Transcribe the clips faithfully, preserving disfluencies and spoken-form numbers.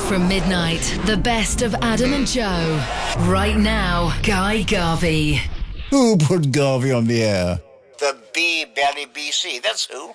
from midnight, the best of Adam and Joe. Right now, Guy Garvey. Who put Garvey on the air? The B Belly B C, that's who.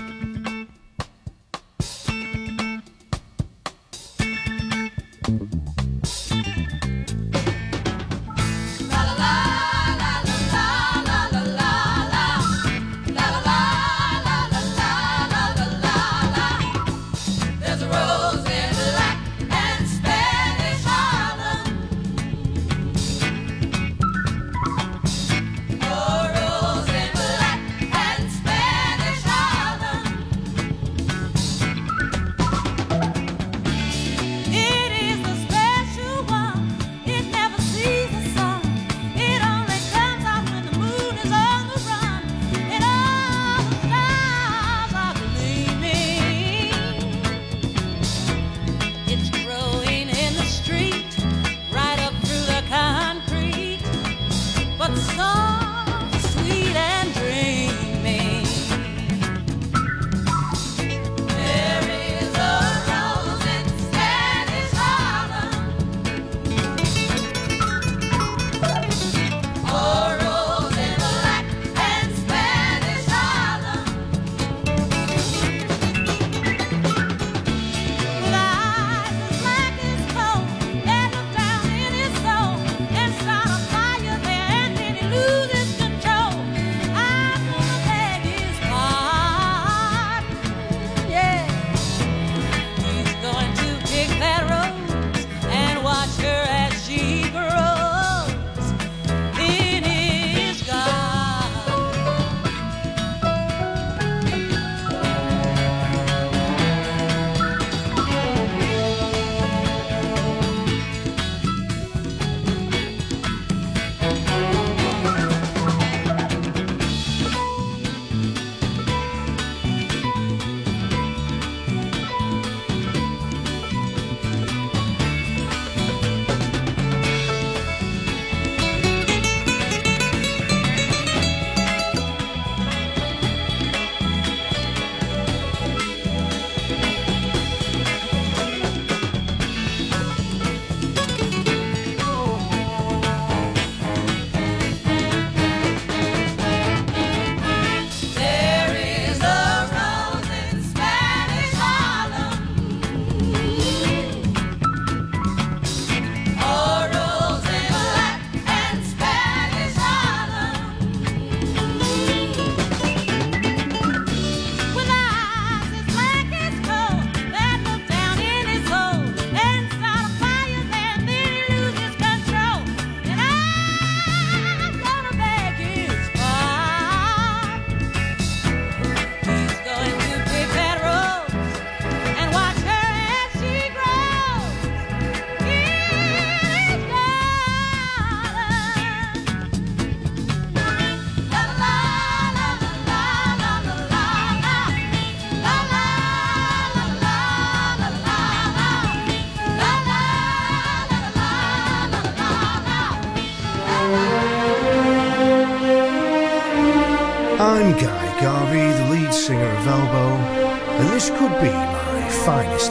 I'm Guy Garvey, the lead singer of Elbow, and this could be my finest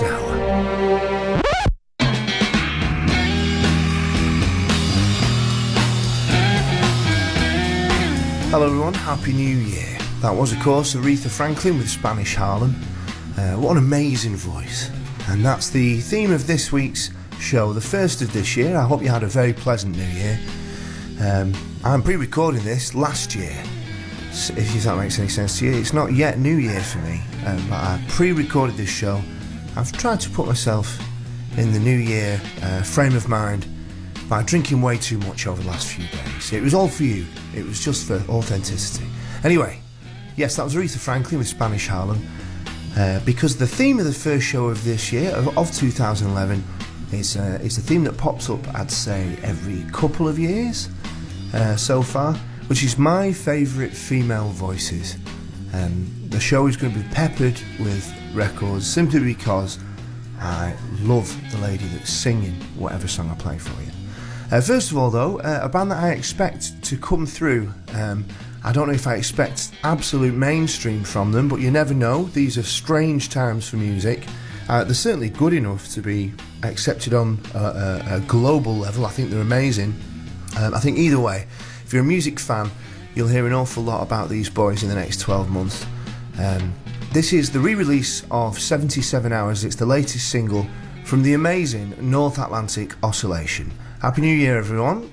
hour. Hello everyone, Happy New Year. That was of course Aretha Franklin with Spanish Harlem. Uh, what an amazing voice. And that's the theme of this week's show, the first of this year. I hope you had a very pleasant New Year. Um, I'm pre-recording this last year, so if that makes any sense to you. It's not yet New Year for me, um, but I pre-recorded this show. I've tried to put myself in the New Year uh, frame of mind by drinking way too much over the last few days. It was all for you. It was just for authenticity. Anyway, yes, that was Aretha Franklin with Spanish Harlem. Uh, because the theme of the first show of this year, of, of two thousand eleven, is, uh, is the theme that pops up, I'd say, every couple of years uh, so far, which is my favourite female voices. Um, the show is going to be peppered with records simply because I love the lady that's singing whatever song I play for you. Uh, first of all, though, uh, a band that I expect to come through. Um, I don't know if I expect absolute mainstream from them, but you never know. These are strange times for music. Uh, they're certainly good enough to be accepted on a, a, a global level. I think they're amazing. Um, I think either way, if you're a music fan, you'll hear an awful lot about these boys in the next twelve months. Um, this is the re-release of seventy-seven hours. It's the latest single from the amazing North Atlantic Oscillation. Happy New Year, everyone.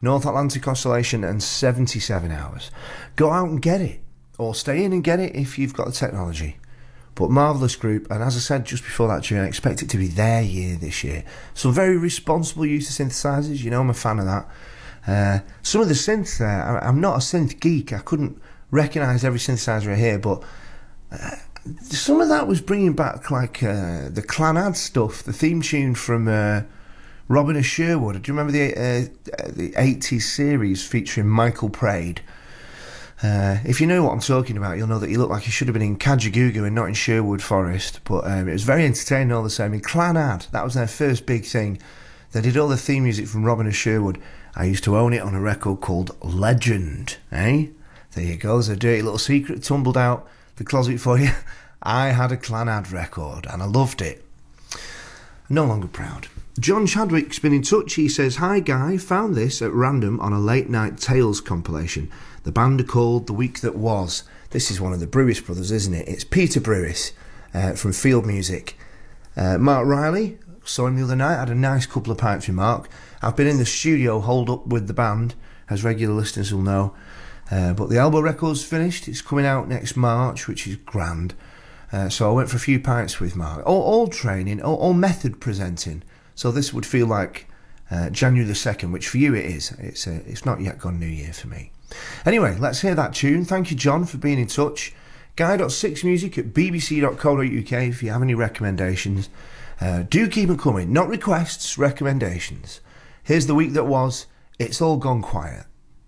North Atlantic Oscillation and seventy-seven hours. Go out and get it, or stay in and get it if you've got the technology. But marvellous group, and as I said just before that tune, I expect it to be their year this year. Some very responsible use of synthesizers, you know I'm a fan of that. Uh, some of the synths there, I, I'm not a synth geek, I couldn't recognise every synthesizer I hear, but uh, some of that was bringing back like uh, the Clanad stuff, the theme tune from uh, Robin of Sherwood. Do you remember the uh, the eighties series featuring Michael Praed? Uh, if you know what I'm talking about, you'll know that he looked like he should have been in Kajagoogoo and not in Sherwood Forest, but um, it was very entertaining all the same. In Clanad, that was their first big thing. They did all the theme music from Robin of Sherwood. I used to own it on a record called Legend, eh? There you go, there's a dirty little secret tumbled out the closet for you. I had a Clanad record and I loved it. No longer proud. John Chadwick's been in touch. He says, "Hi Guy, found this at random on a Late Night Tales compilation. The band are called The Week That Was." This is one of the Brewis brothers, isn't it? It's Peter Brewis uh, from Field Music. Uh, Mark Riley, saw him the other night, had a nice couple of pints with Mark. I've been in the studio holed up with the band, as regular listeners will know. Uh, but the Elbow record's finished. It's coming out next March, which is grand. Uh, so I went for a few pints with Mark. All, all training, all, all method presenting. So this would feel like uh, January the second, which for you it is. It's uh, it's not yet gone New Year for me. Anyway, let's hear that tune. Thank you, John, for being in touch. guy dot six music at b b c dot co dot u k if you have any recommendations. Uh, do keep them coming. Not requests, recommendations. Here's The Week That Was. It's All Gone Quiet.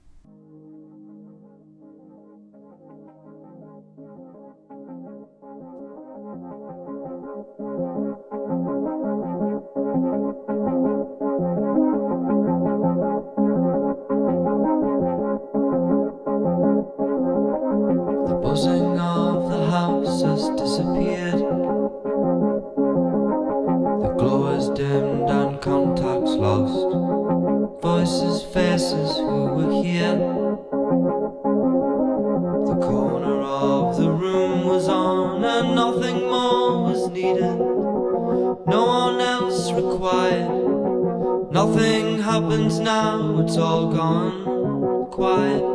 buzzing of the house has disappeared. The glow is dimmed and contacts lost. Voices, faces who were here. The corner of the room was on and nothing more was needed. No one else required. Nothing happens now, it's all gone quiet.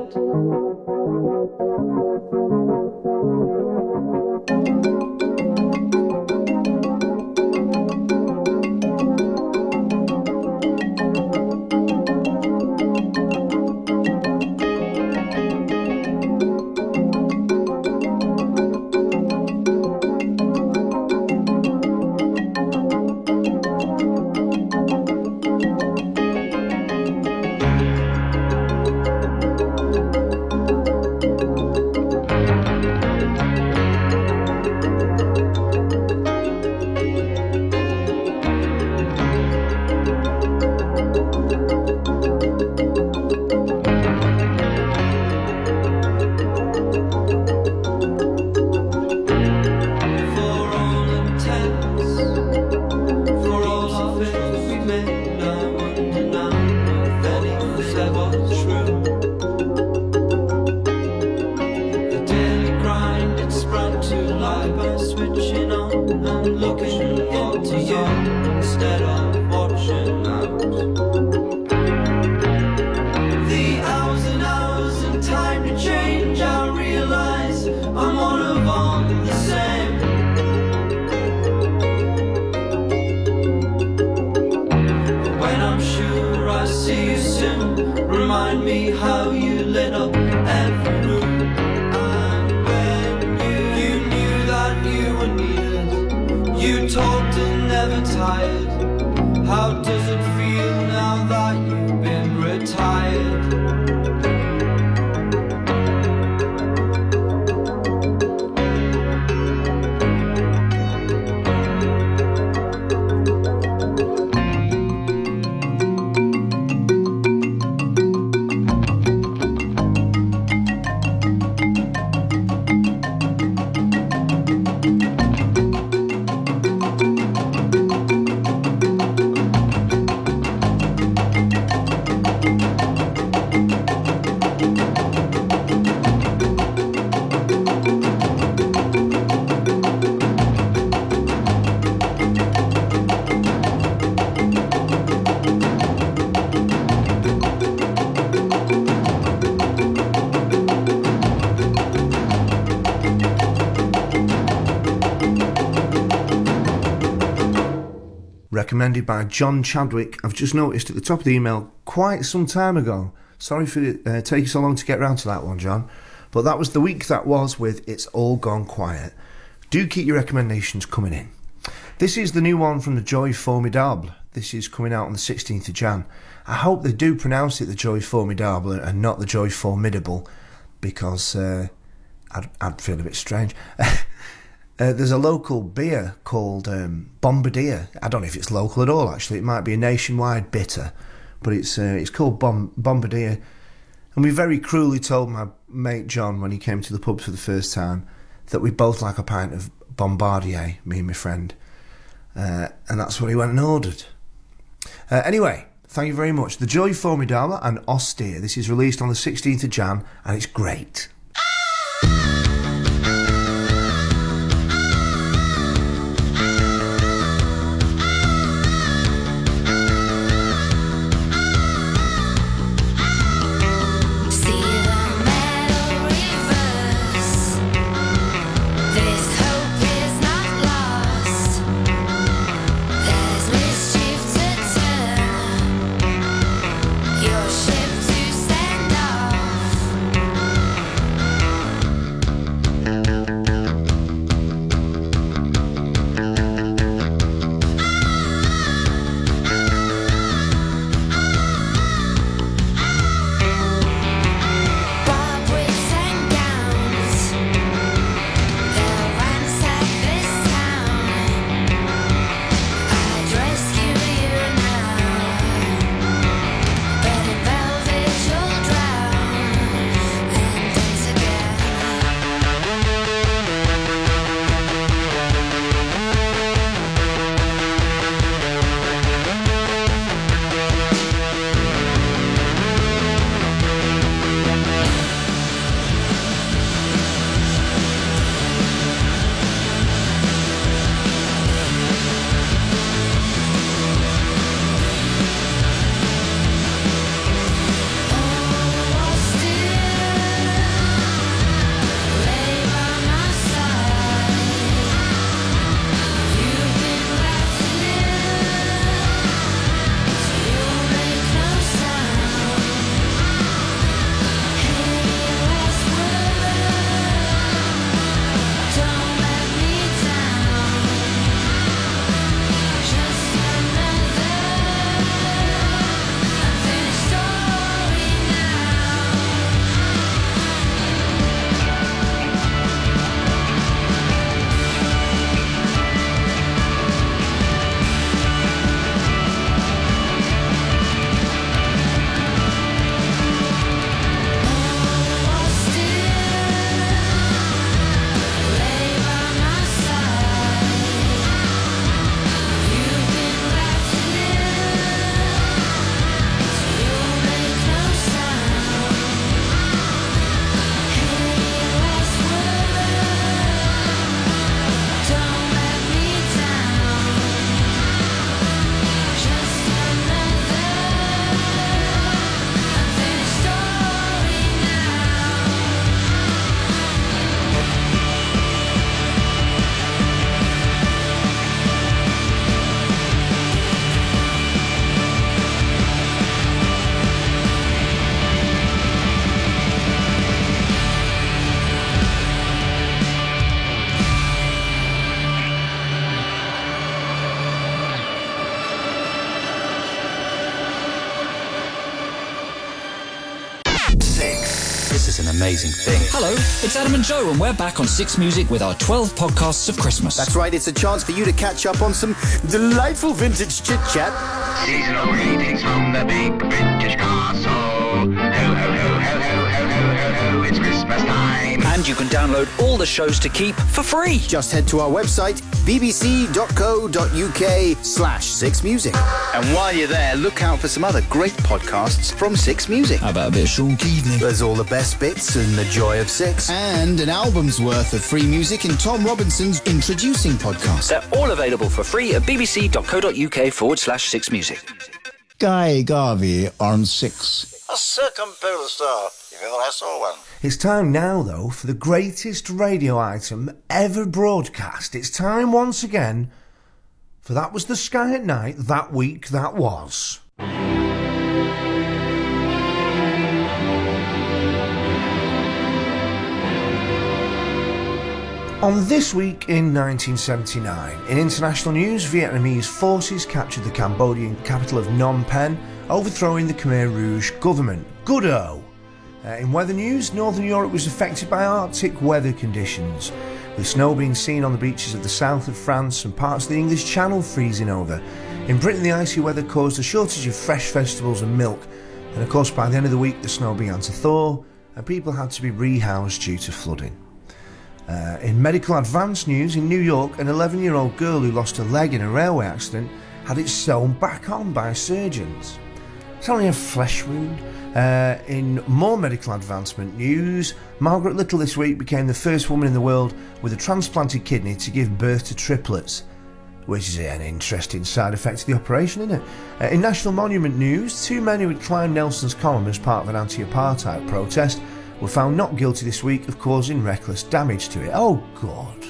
recommended by John Chadwick. I've just noticed at the top of the email quite some time ago. Sorry for uh, taking so long to get round to that one, John. But that was the week that was with It's All Gone Quiet. Do keep your recommendations coming in. This is the new one from the Joy Formidable. This is coming out on the sixteenth of January. I hope they do pronounce it the Joy Formidable and not the Joy Formidable, because uh, I'd, I'd feel a bit strange. uh, there's a local beer called um, Bombardier. I don't know if it's local at all, actually. It might be a nationwide bitter, but it's uh, it's called Bom- Bombardier. And we very cruelly told my mate John when he came to the pub for the first time that we both like a pint of Bombardier, me and my friend. Uh, and that's what he went and ordered. Uh, anyway, thank you very much. The Joy Formidable and Austere. This is released on the sixteenth of January, and it's great. This is an amazing thing. Hello, it's Adam and Joe, and we're back on Six Music with our twelve podcasts of Christmas. That's right, it's a chance for you to catch up on some delightful vintage chit-chat. Seasonal greetings from the big British castle. Ho, ho, ho, ho, ho, ho, ho, ho, ho, it's Christmas time. And you can download all the shows to keep for free. Just head to our website, bbc.co.uk slash Six Music. And while you're there, look out for some other great podcasts from Six Music. How about a bit of Sean Keaveney? There's all the best bits and the joy of Six. And an album's worth of free music in Tom Robinson's Introducing podcast. They're all available for free at bbc.co.uk forward slash Six Music. Guy Garvey on Six. A circumpolar star, if ever I saw one. It's time now, though, for the greatest radio item ever broadcast. It's time once again for that was the Sky at Night that week that was. On this week in nineteen seventy-nine, in international news, Vietnamese forces captured the Cambodian capital of Phnom Penh, overthrowing the Khmer Rouge government. Good-o! Uh, in weather news, Northern Europe was affected by Arctic weather conditions, with snow being seen on the beaches of the south of France and parts of the English Channel freezing over. In Britain, the icy weather caused a shortage of fresh vegetables and milk, and of course by the end of the week the snow began to thaw and people had to be rehoused due to flooding. Uh, in medical advance news, in New York, an eleven-year-old girl who lost her leg in a railway accident had it sewn back on by surgeons. It's only a flesh wound. Uh, in more medical advancement news, Margaret Little this week became the first woman in the world with a transplanted kidney to give birth to triplets, which is an interesting side effect of the operation, isn't it? Uh, in national monument news, two men who had climbed Nelson's column as part of an anti-apartheid protest were found not guilty this week of causing reckless damage to it. Oh, God.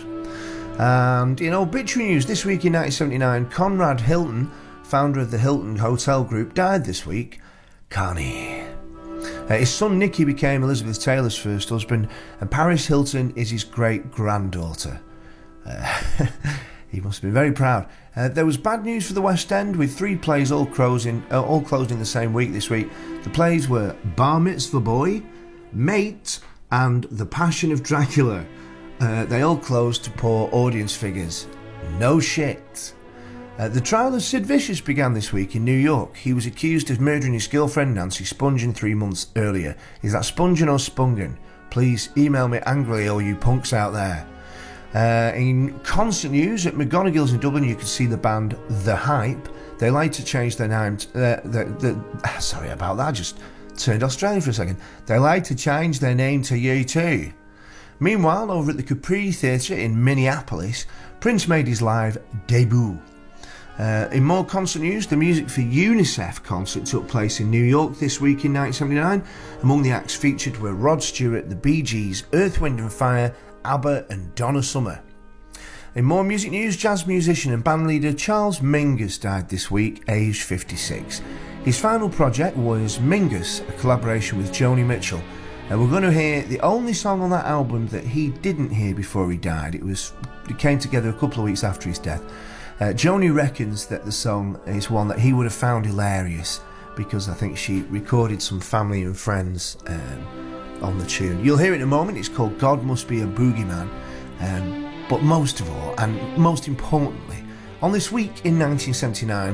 And in obituary news, this week in nineteen seventy-nine, Conrad Hilton, founder of the Hilton Hotel Group, died this week. Carney. Uh, his son Nicky became Elizabeth Taylor's first husband, and Paris Hilton is his great-granddaughter. Uh, he must have been very proud. Uh, there was bad news for the West End, with three plays all closing, uh, all closed in the same week this week. The plays were Bar Mitzvah Boy, Mate, and The Passion of Dracula. Uh, they all closed to poor audience figures. No shit. Uh, the trial of Sid Vicious began this week in New York. He was accused of murdering his girlfriend Nancy Spungen three months earlier. Is that Spungen or Spungen? Please email me angrily, all you punks out there. Uh, in concert news, at McGonagall's in Dublin, you can see the band The Hype. They like to change their name. To, uh, the, the, sorry about that. I just turned Australian for a second. They like to change their name to U two. Meanwhile, over at the Capri Theatre in Minneapolis, Prince made his live debut. Uh, in more concert news, the Music for UNICEF concert took place in New York this week in nineteen seventy-nine. Among the acts featured were Rod Stewart, the Bee Gees, Earth, Wind and Fire, ABBA and Donna Summer. In more music news, jazz musician and bandleader Charles Mingus died this week, aged fifty-six. His final project was Mingus, a collaboration with Joni Mitchell. And we're going to hear the only song on that album that he didn't hear before he died. It was it came together a couple of weeks after his death. Uh, Joni reckons that the song is one that he would have found hilarious because I think she recorded some family and friends um, on the tune. You'll hear it in a moment. It's called God Must Be a Boogeyman. Um, but most of all, and most importantly, on this week in nineteen seventy-nine,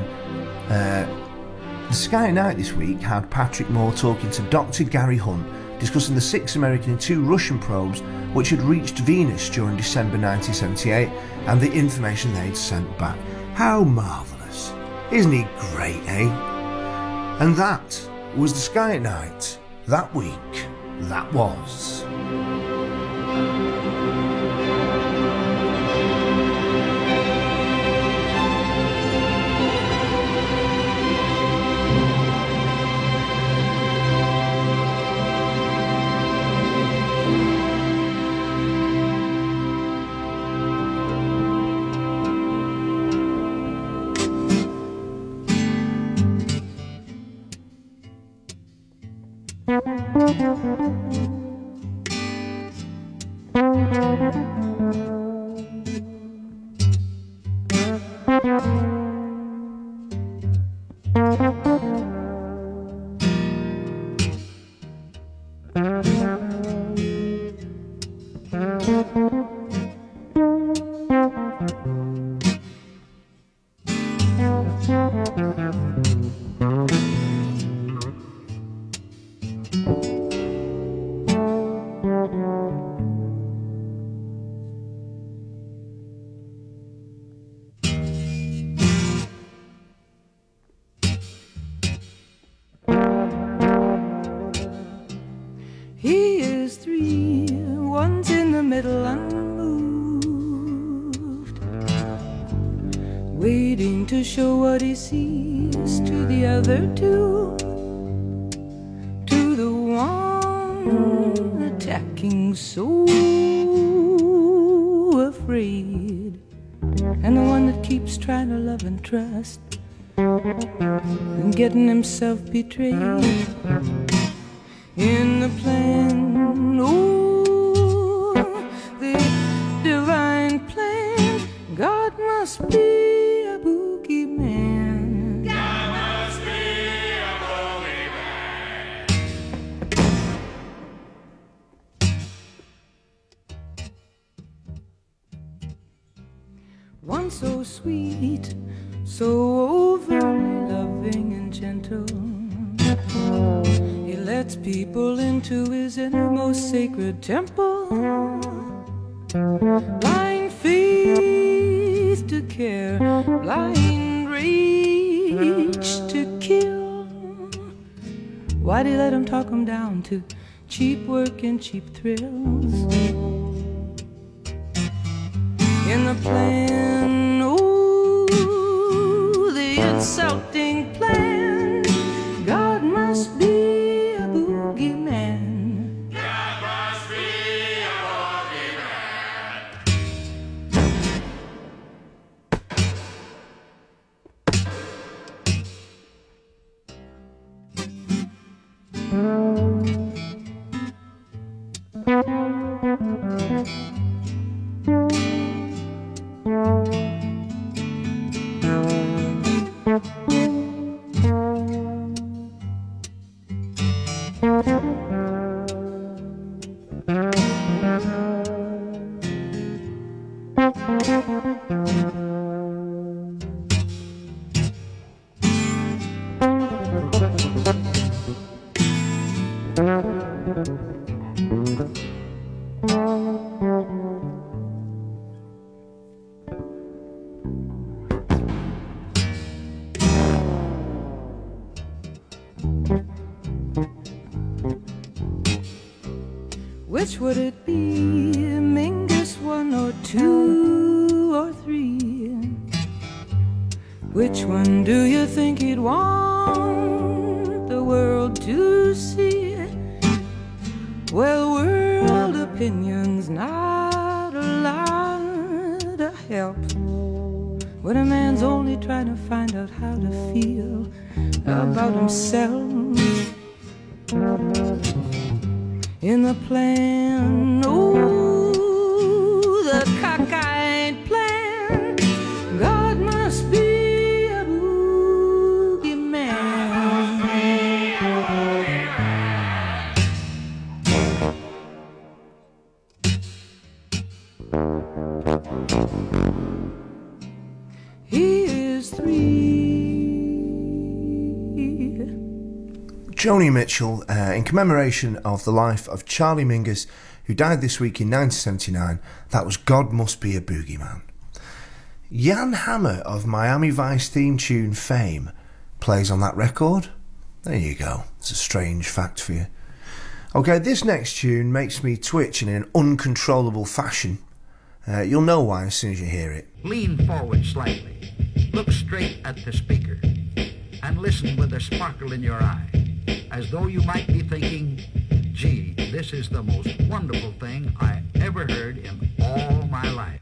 uh, the Sky at Night this week had Patrick Moore talking to Doctor Gary Hunt, discussing the six American and two Russian probes which had reached Venus during December nineteen seventy-eight and the information they'd sent back. How marvellous. Isn't he great, eh? And that was the Sky at Night that week that was. and the one that keeps trying to love and trust and getting himself betrayed in the plan. Ooh, the divine plan. God must be a boogeyman. God must be a boogeyman. One so sweet, so overly loving and gentle, he lets people into his innermost sacred temple. Blind faith to care, blind rage to kill. Why'd he let him talk him down to cheap work and cheap thrills? In the plan, ooh, the insulting plan. God must be a boogeyman. God must be a Which would it be, Mingus one or two or three? Which one do you think he'd want the world to see? Well, world opinion's not a lot of help when a man's only trying to find out how to feel about himself. In the plan, ooh, the cockeyed plan. God must be a boogeyman. He is three. Joni Mitchell, uh, in commemoration of the life of Charlie Mingus, who died this week in nineteen seventy-nine. That was God Must Be a Boogeyman. Jan Hammer of Miami Vice theme tune fame plays on that record. There you go. It's a strange fact for you. Okay, this next tune makes me twitch in an uncontrollable fashion. Uh, you'll know why as soon as you hear it. Lean forward slightly. Look straight at the speaker. And listen with a sparkle in your eye, as though you might be thinking, gee, this is the most wonderful thing I ever heard in all my life.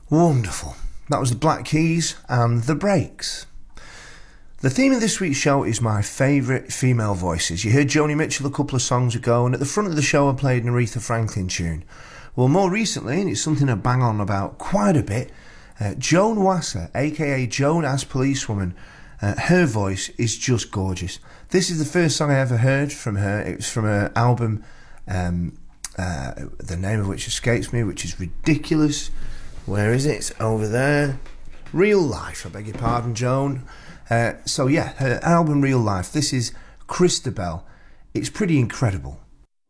Wonderful. That was the Black Keys and The Breaks. The theme of this week's show is my favourite female voices. You heard Joni Mitchell a couple of songs ago, and at the front of the show I played an Aretha Franklin tune. Well, more recently, and it's something I bang on about quite a bit, uh, Joan Wasser, aka Joan as Policewoman, uh, her voice is just gorgeous. This is the first song I ever heard from her. It was from her album, um, uh, the name of which escapes me, which is ridiculous. Where is it? It's over there. Real Life, I beg your pardon, Joan. Uh, so yeah, her album Real Life. This is Christabel. It's pretty incredible.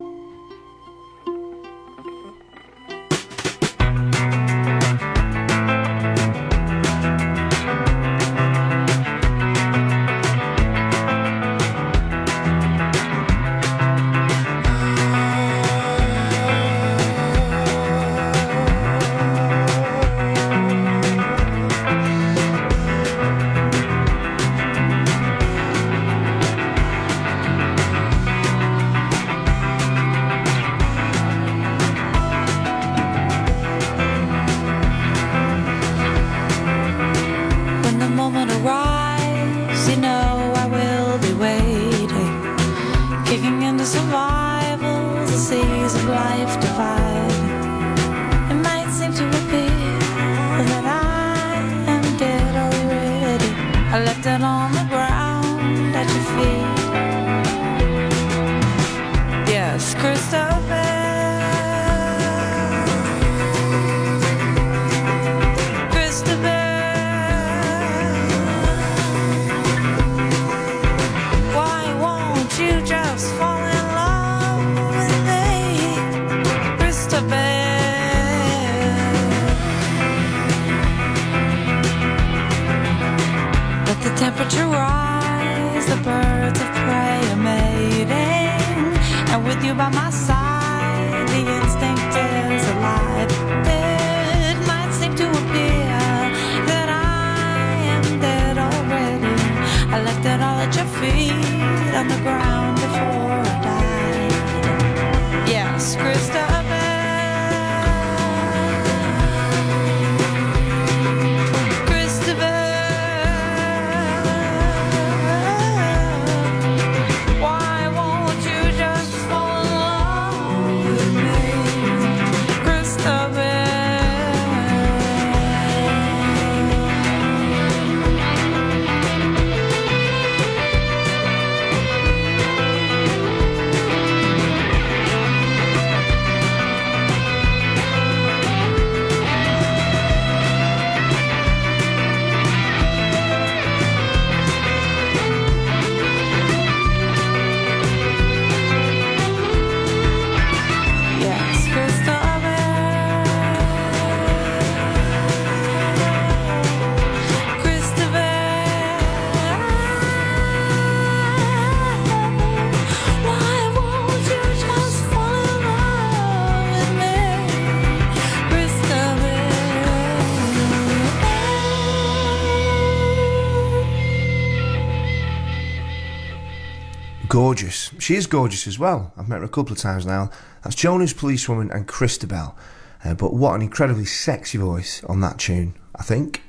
Gorgeous. She is gorgeous as well. I've met her a couple of times now. That's Joan as Policewoman and Christabel. Uh, but what an incredibly sexy voice on that tune, I think.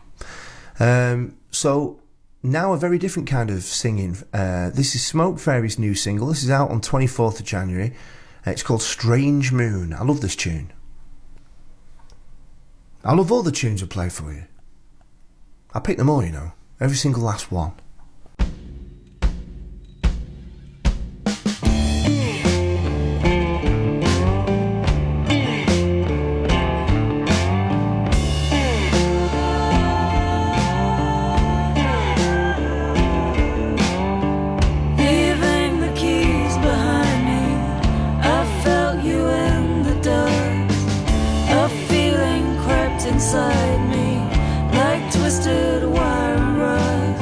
Um, so now a very different kind of singing. Uh, this is Smoke Fairy's new single. This is out on twenty-fourth of January. Uh, it's called Strange Moon. I love this tune. I love all the tunes I play for you. I pick them all, you know. Every single last one. Inside me, like twisted wire and rust.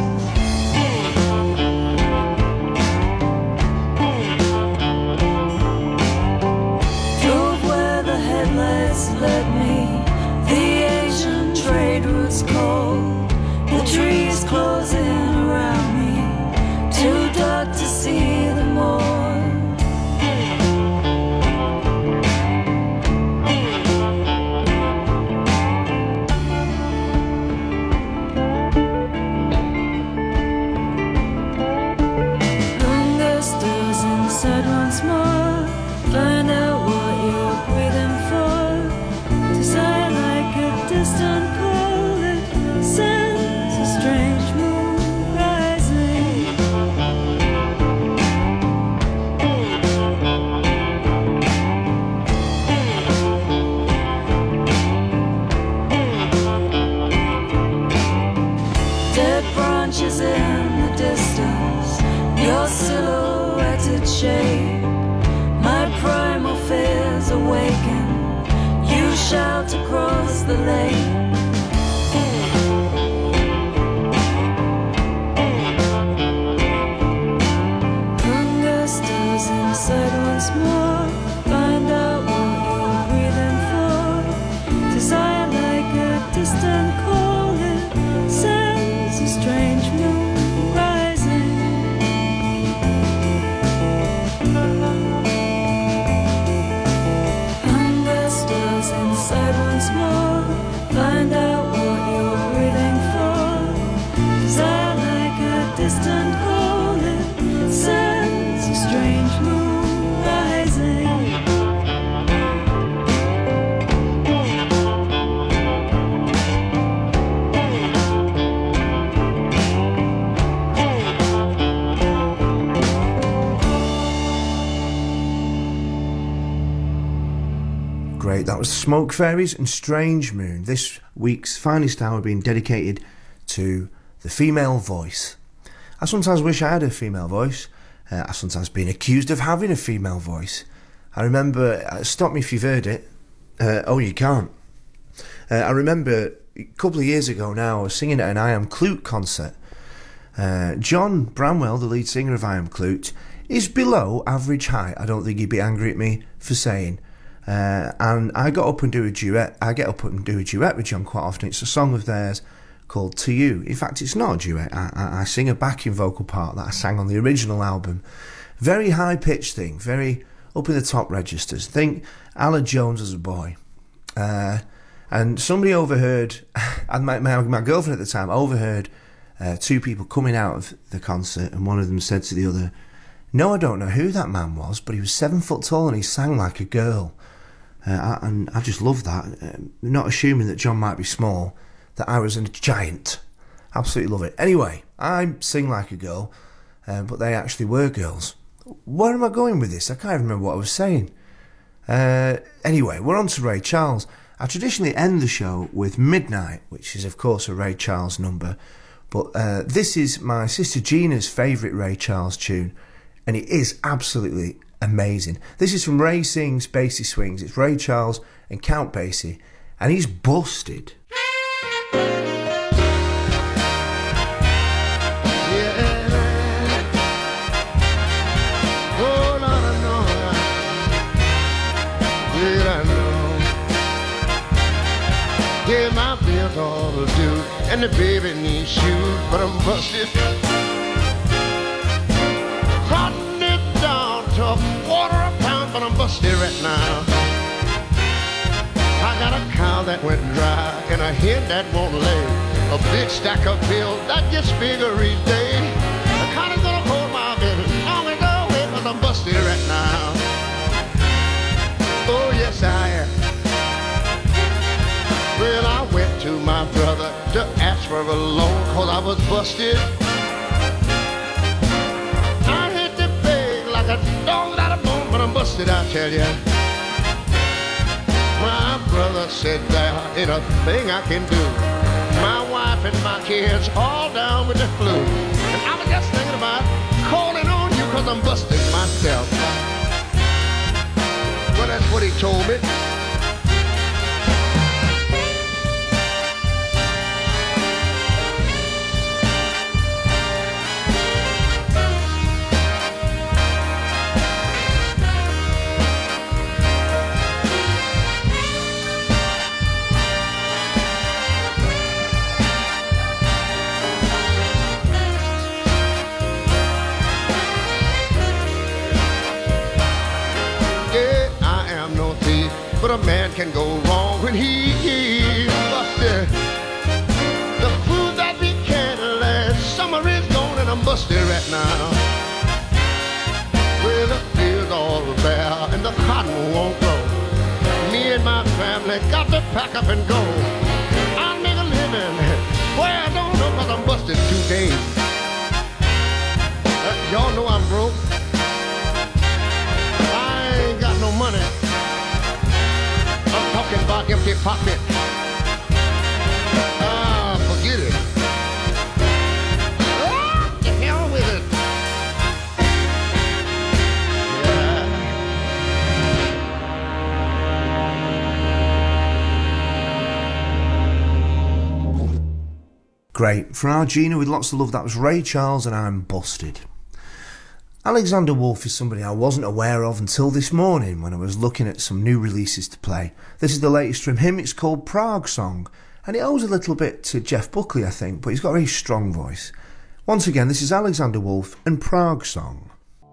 Drove where the headlights led me. The Asian trade routes cold. The trees closing around me. Too dark to see them more. the lake. Hunger stirs inside once more. Find out what you're breathing for. Desire like a distant calling. Sense a strange moon rising. Hunger stirs inside once more. Find out what you're breathing for. Desire like a distant calling. Sense a strange moon rising. Great, that was Smoke Fairies and Strange Moon. This week's finest hour being dedicated to the female voice. I sometimes wish I had a female voice. Uh, I've sometimes been accused of having a female voice. I remember, uh, stop me if you've heard it. Uh, oh, you can't. Uh, I remember a couple of years ago now, I was singing at an I Am Clute concert. Uh, John Bramwell, the lead singer of I Am Clute, is below average height. I don't think he'd be angry at me for saying. Uh, and I got up and do a duet. I get up and do a duet with John quite often. It's a song of theirs called To You. In fact, it's not a duet. I, I, I sing a backing vocal part that I sang on the original album. Very high-pitched thing, very up in the top registers. Think Alan Jones as a boy. Uh, and somebody overheard, and my, my, my girlfriend at the time overheard uh, two people coming out of the concert, and one of them said to the other, "No, I don't know who that man was, but he was seven foot tall and he sang like a girl." Uh, I, and I just love that. Uh, not assuming that John might be small, that I was a giant. Absolutely love it. Anyway, I sing like a girl, uh, but they actually were girls. Where am I going with this? I can't even remember what I was saying. Uh, anyway, we're on to Ray Charles. I traditionally end the show with Midnight, which is, of course, a Ray Charles number. But uh, this is my sister Gina's favourite Ray Charles tune, and it is absolutely amazing. This is from Ray Sings Basie Swings. It's Ray Charles and Count Basie, and he's busted. Yeah, my bills all due, and the baby needs shoes, but I'm busted. Cutting it down to a quarter a pound, but I'm busted right now. I got a cow that went dry, and a hen that won't lay. A big stack of bills that gets bigger each day. The county's gonna hold my baby long and go away, 'cause I'm busted right now. Oh, yes, I am. Well, I went to my brother to ask for a loan, 'cause I was busted. I hit the beg like a dog without a bone, but I'm busted, I tell ya. My brother said there ain't a thing I can do. My wife and my kids all down with the flu. And I was just thinking about calling on you, 'cause I'm busted myself. Well, that's what he told me. But a man can go wrong when he's busted. The food that we can't last, summer is gone and I'm busted right now. Well, the field's all bare and the cotton won't grow. Me and my family got to pack up and go. I'll make a living where I don't know, 'cause I'm busted two days. Uh, y'all know I'm broke. I ain't got no money. I'm talking about empty pocket. Ah, forget it. Ah, the hell with it. Yeah. Great. For our Gina with lots of love, that was Ray Charles and I'm Busted. Alexander Wolf is somebody I wasn't aware of until this morning when I was looking at some new releases to play. This is the latest from him. It's called Prague Song, and it owes a little bit to Jeff Buckley, I think, but he's got a very strong voice. Once again, this is Alexander Wolf and Prague Song.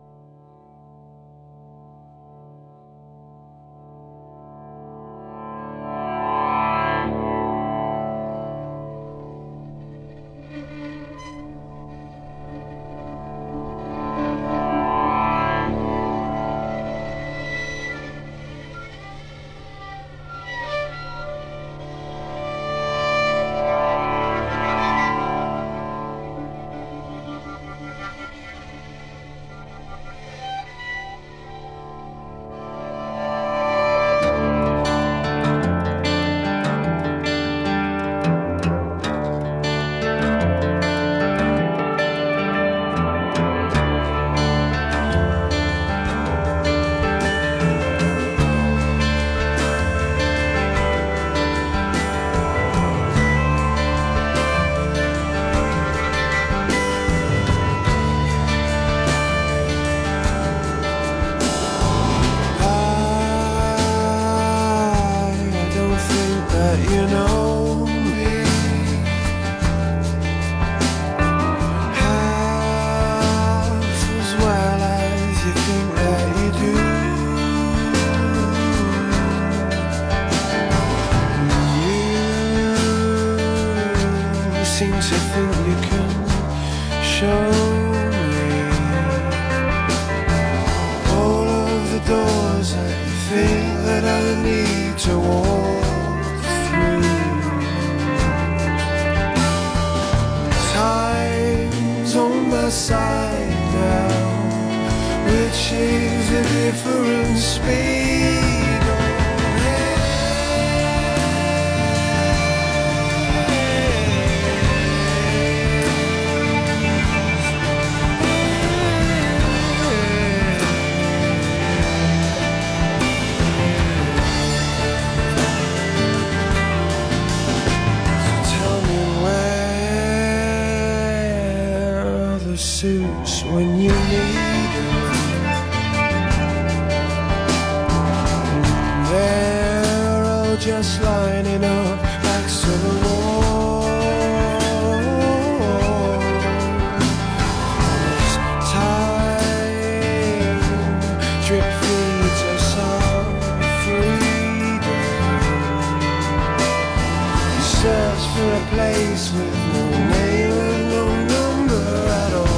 When you need they're all just lining up next to the wall. It's time, drip feeds us on freedom. We search for a place with no name and no number at all.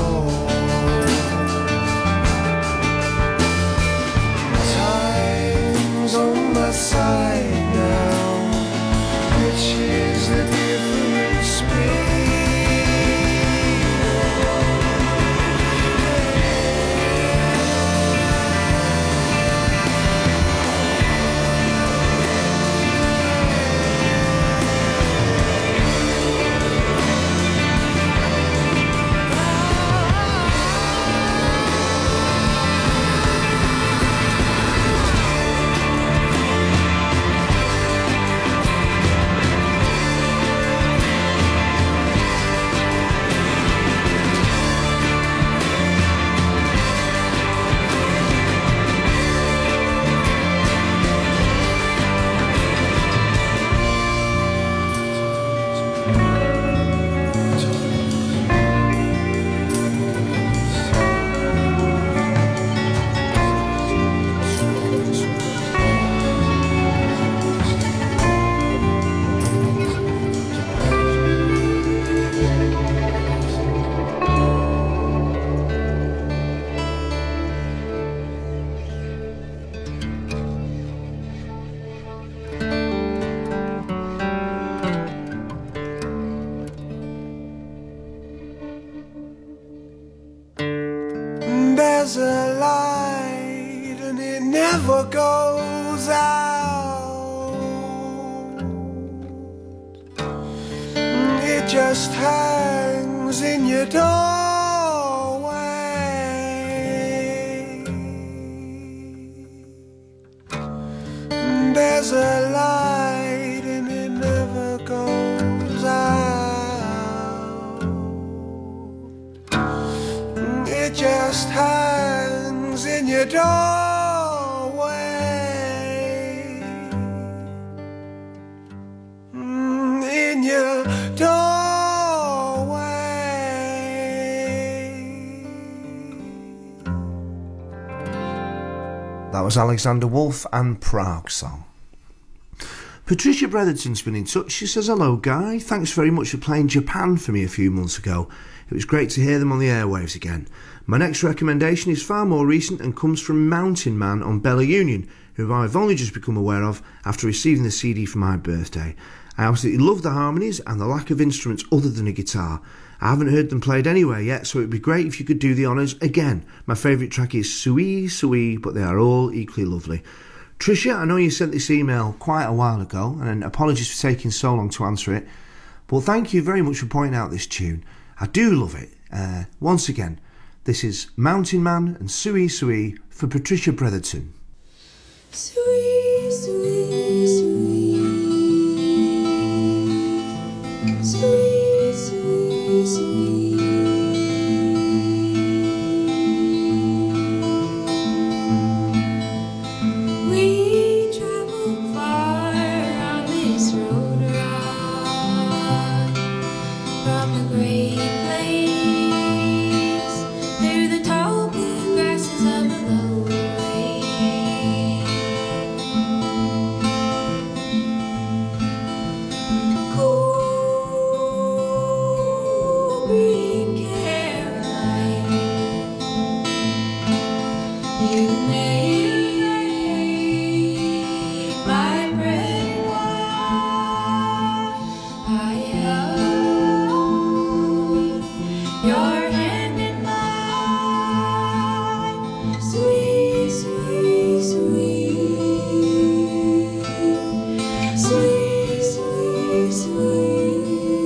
On my side now, which is the different There's a light and it never goes out. It just hangs in your doorway. There's a light and it never goes out. That was Alexander Wolf and Prague Song. Patricia Bretherton's been in touch. She says, hello, Guy. Thanks very much for playing Japan for me a few months ago. It was great to hear them on the airwaves again. My next recommendation is far more recent and comes from Mountain Man on Bella Union, who I've only just become aware of after receiving the C D for my birthday. I absolutely love the harmonies and the lack of instruments other than a guitar. I haven't heard them played anywhere yet, so it would be great if you could do the honours again. My favourite track is Sui Sui, but they are all equally lovely. Tricia, I know you sent this email quite a while ago, and apologies for taking so long to answer it, but thank you very much for pointing out this tune. I do love it. Uh, once again, this is Mountain Man and Sui Sui for Patricia Bretherton. Sui, sui, sui. Sui, sui, sui. We travel far on this road ride from the great plains through the tall blue grasses of the lower range. Cool green Caroline, you made my bread and wine. I held your hand in mine, sweet, sweet, sweet, sweet, sweet, sweet.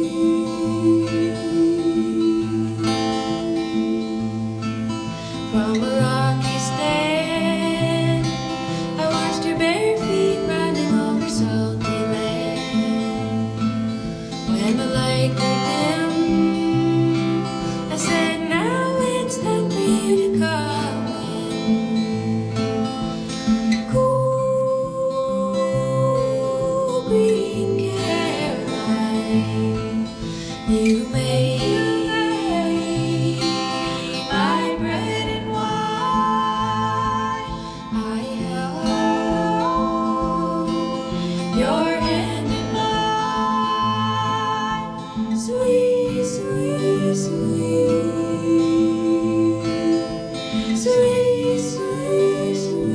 From a rocky stand, I watched your bare feet riding over salty land. When the light grew dim, I said, now it's time for you to come in. Cool green Caroline, you made my bread and wine. I held your hand in mine, sweet, sweet, sweet, sweet, sweet,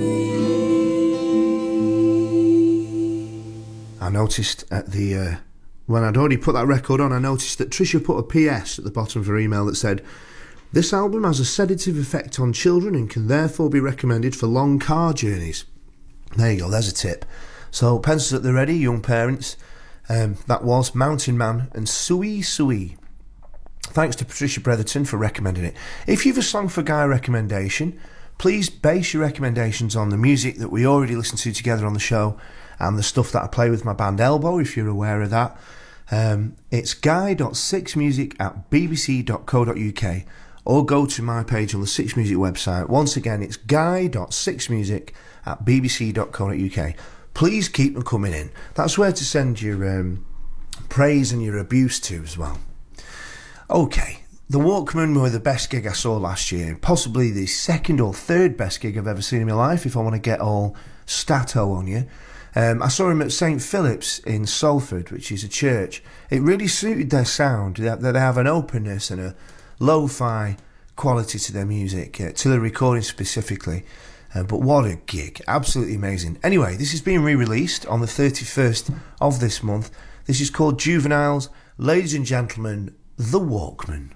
sweet. I noticed at the uh, when I'd already put that record on, I noticed that Tricia put a P S at the bottom of her email that said, this album has a sedative effect on children and can therefore be recommended for long car journeys. There you go, there's a tip. So pencils at the ready, young parents. Um, that was Mountain Man and Sui Sui. Thanks to Patricia Bretherton for recommending it. If you've a Song for Guy recommendation, please base your recommendations on the music that we already listened to together on the show and the stuff that I play with my band Elbow, if you're aware of that. Um, it's guy dot six music at b b c dot co dot u k, or go to my page on the Six Music website. Once again, it's guy dot six music at b b c dot co dot u k. Please keep them coming in. That's where to send your um, praise and your abuse to as well. Okay, the Walkmen were the best gig I saw last year, possibly the second or third best gig I've ever seen in my life, if I want to get all stato on you. Um, I saw him at Saint Philip's in Salford, which is a church. It really suited their sound, that they have an openness and a lo-fi quality to their music, uh, to the recording specifically. Uh, but what a gig, absolutely amazing. Anyway, this is being re-released on the thirty-first of this month. This is called Juveniles. Ladies and gentlemen, The Walkmen.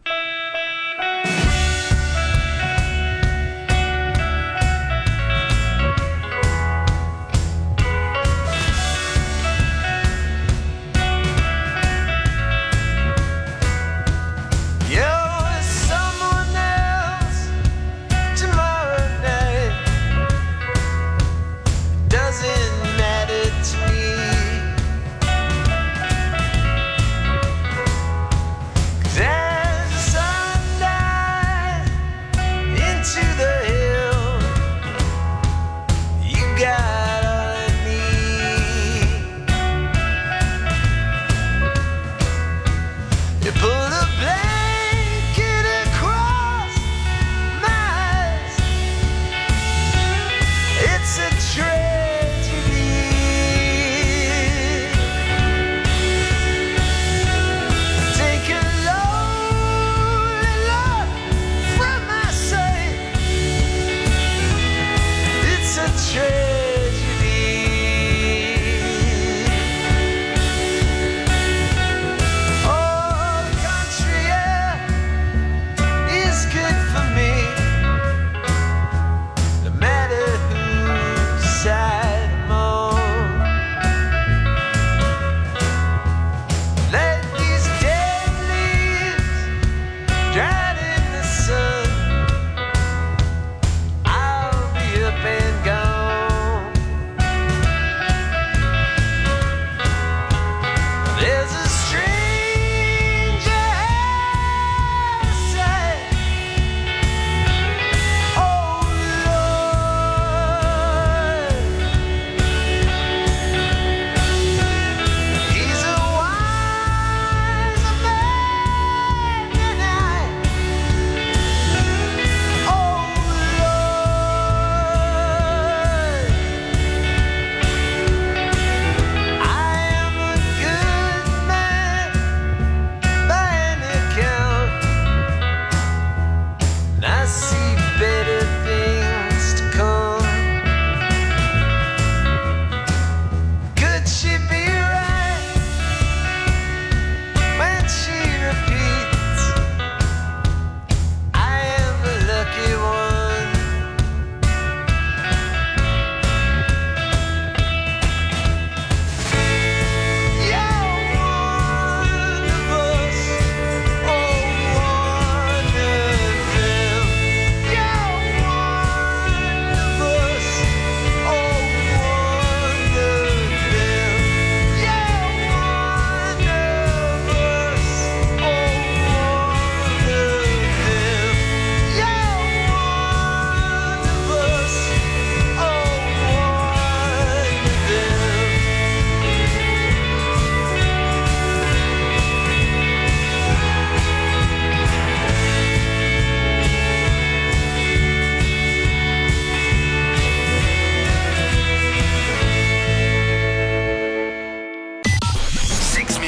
There's a sundial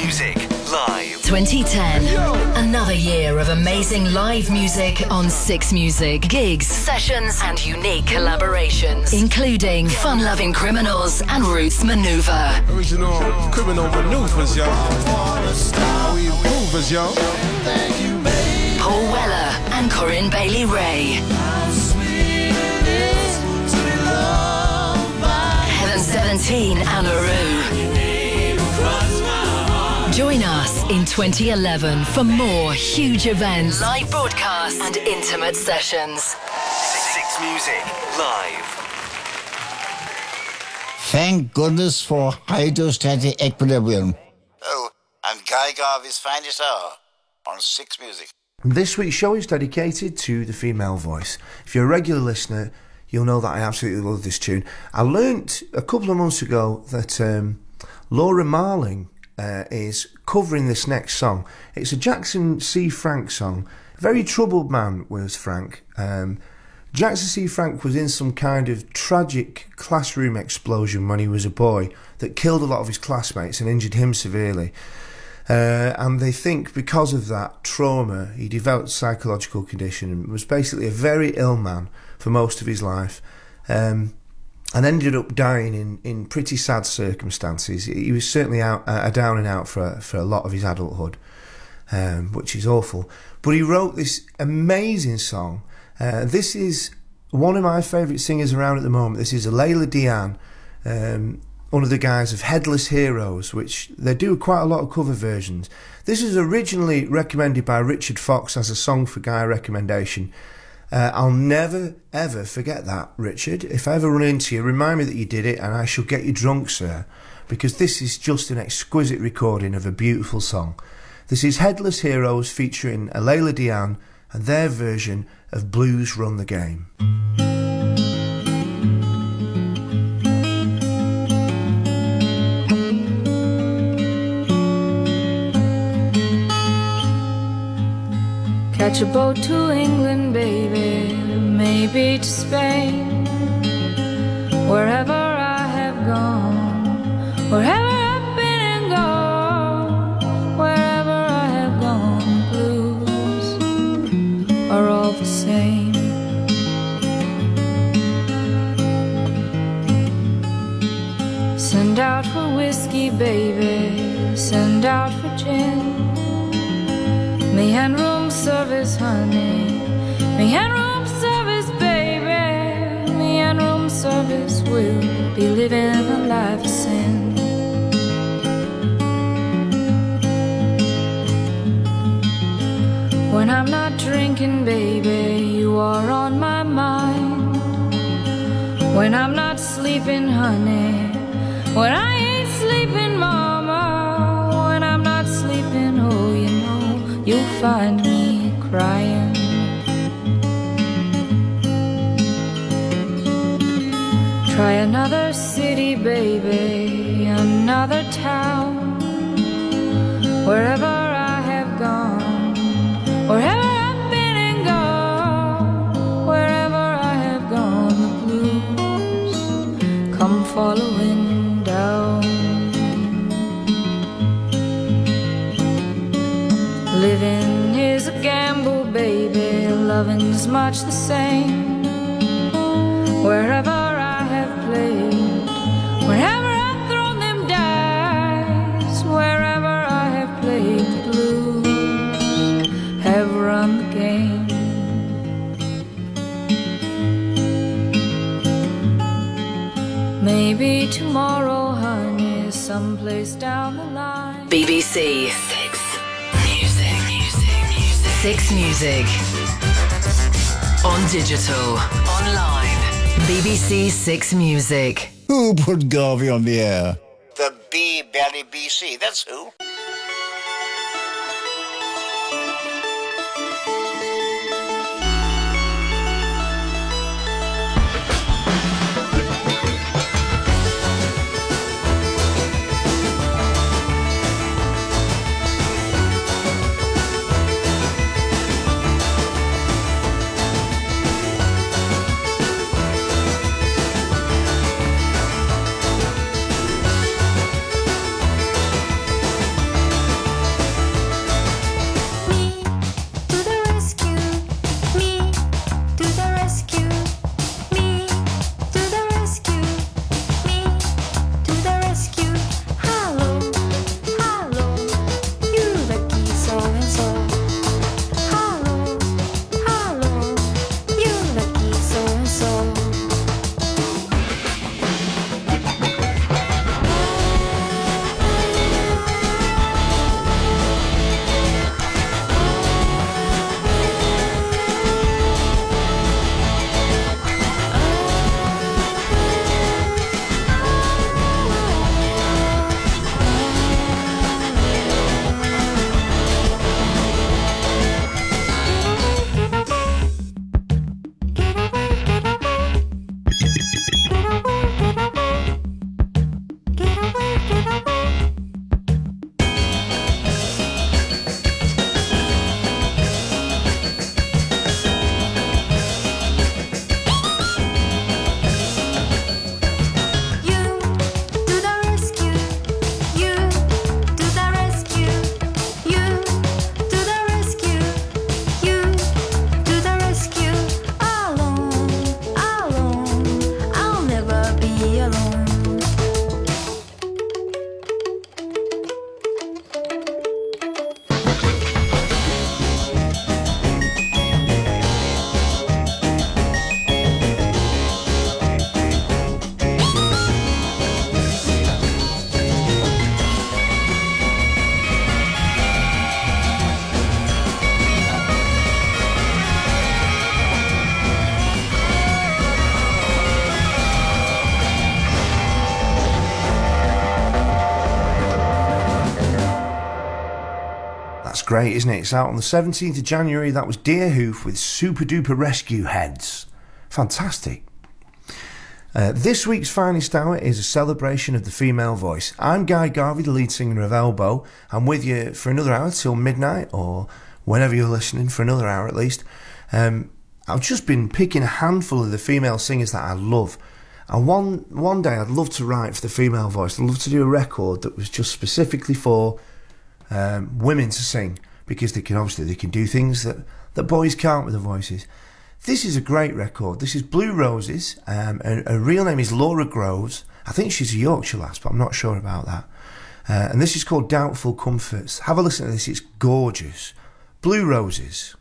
Music Live. twenty ten. Another year of amazing live music on Six Music. Gigs, sessions, and unique collaborations, including Fun-Loving Criminals and Roots Maneuver. Original criminal maneuvers, y'all. How we movers, y'all. Paul Weller and Corinne Bailey Ray. Heaven seventeen and Aru. Join us in twenty eleven for more huge events, live broadcasts, and intimate sessions. Six Music Live. Thank goodness for hydrostatic equilibrium. Oh, and Guy Garvey's finest hour on Six Music. This week's show is dedicated to the female voice. If you're a regular listener, you'll know that I absolutely love this tune. I learnt a couple of months ago that um, Laura Marling uh, is covering this next song. It's a Jackson C. Frank song. Very troubled man was Frank. Um, Jackson C. Frank was in some kind of tragic classroom explosion when he was a boy that killed a lot of his classmates and injured him severely. Uh, and they think because of that trauma, he developed a psychological condition and was basically a very ill man for most of his life, um, and ended up dying in, in pretty sad circumstances. He was certainly out, uh, down and out for, for a lot of his adulthood, um, which is awful. But he wrote this amazing song. Uh, this is one of my favourite singers around at the moment. This is Layla Diane, um, one of the guys of Headless Heroes, which they do quite a lot of cover versions. This was originally recommended by Richard Fox as a song for Guy recommendation. Uh, I'll never, ever forget that, Richard. If I ever run into you, remind me that you did it and I shall get you drunk, sir, because this is just an exquisite recording of a beautiful song. This is Headless Heroes featuring Layla Diane and their version of Blues Run the Game. Catch a boat to England, baby, maybe to Spain. Wherever I have gone, wherever I've been and gone, wherever I have gone, blues are all the same. Send out for whiskey, baby, send out for gin. Me and room service, honey. Me and room service, baby. Me and room service will be living a life of sin. When I'm not drinking, baby, you are on my mind. When I'm not sleeping, honey. When I ain't sleeping, mama. When I'm not sleeping, oh, you know, you'll find me crying. Try another city, baby, another town. Wherever I have gone, wherever I've been and gone, wherever I have gone, the blues come following down. Living is a gamble, baby, loving's much the same. Wherever I have played, wherever I've thrown them dice, wherever I have played, the blues have run the game. Maybe tomorrow, honey, someplace down the line. B B C Six Music, Music, Music. Six Music. On digital, online. B B C Six Music. Who put Garvey on the air? The B Belly B C, that's who. great, isn't it? It's out on the seventeenth of January. That was Deerhoof with Super Duper Rescue Heads. Fantastic. Uh, this week's Finest Hour is a celebration of the female voice. I'm Guy Garvey, the lead singer of Elbow. I'm with you for another hour till midnight, or whenever you're listening, for another hour at least. Um, I've just been picking a handful of the female singers that I love. And one one day I'd love to write for the female voice. I'd love to do a record that was just specifically for um, women to sing, because they can obviously they can do things that, that boys can't with their voices. This is a great record. This is Blue Roses. Um, her, her real name is Laura Groves. I think she's a Yorkshire lass, but I'm not sure about that. Uh, and this is called Doubtful Comforts. Have a listen to this. It's gorgeous. Blue Roses.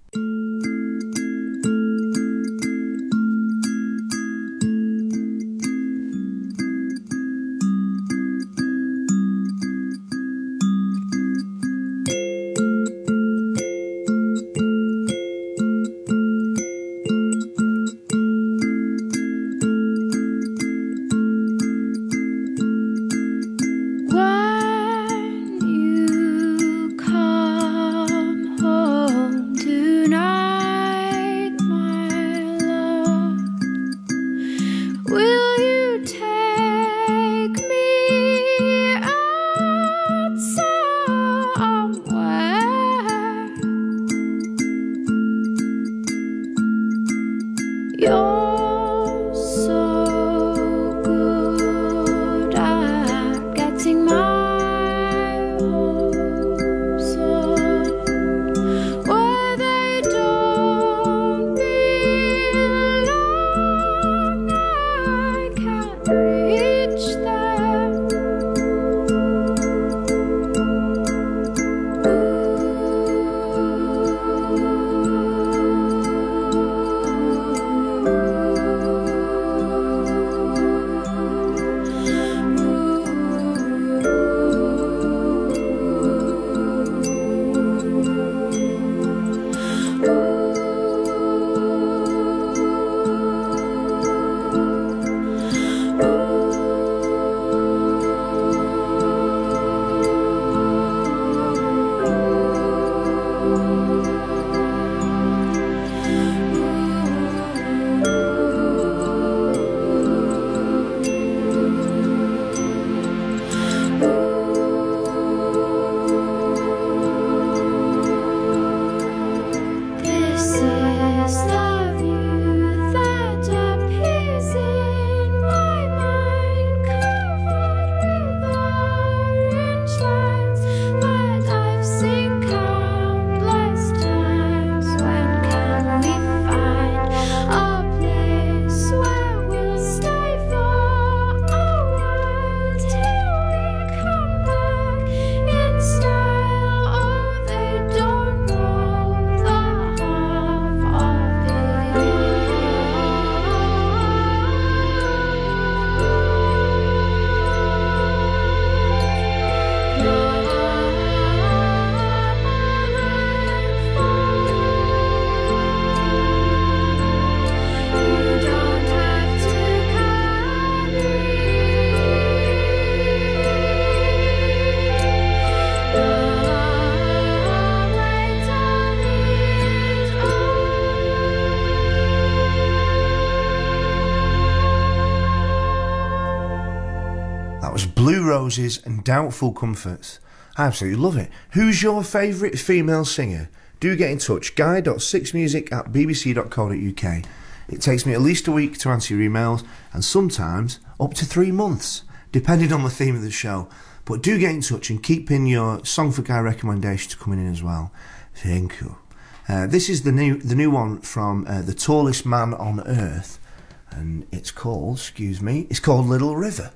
Roses and Doubtful Comforts. I absolutely love it. Who's your favourite female singer? Do get in touch. guy dot six music at b b c dot co dot u k. It takes me at least a week to answer your emails, and sometimes up to three months, depending on the theme of the show. But do get in touch and keep in your Song for Guy recommendations coming in as well. Thank you. Uh, this is the new the new one from uh, The Tallest Man on Earth, and it's called, excuse me, it's called Little River.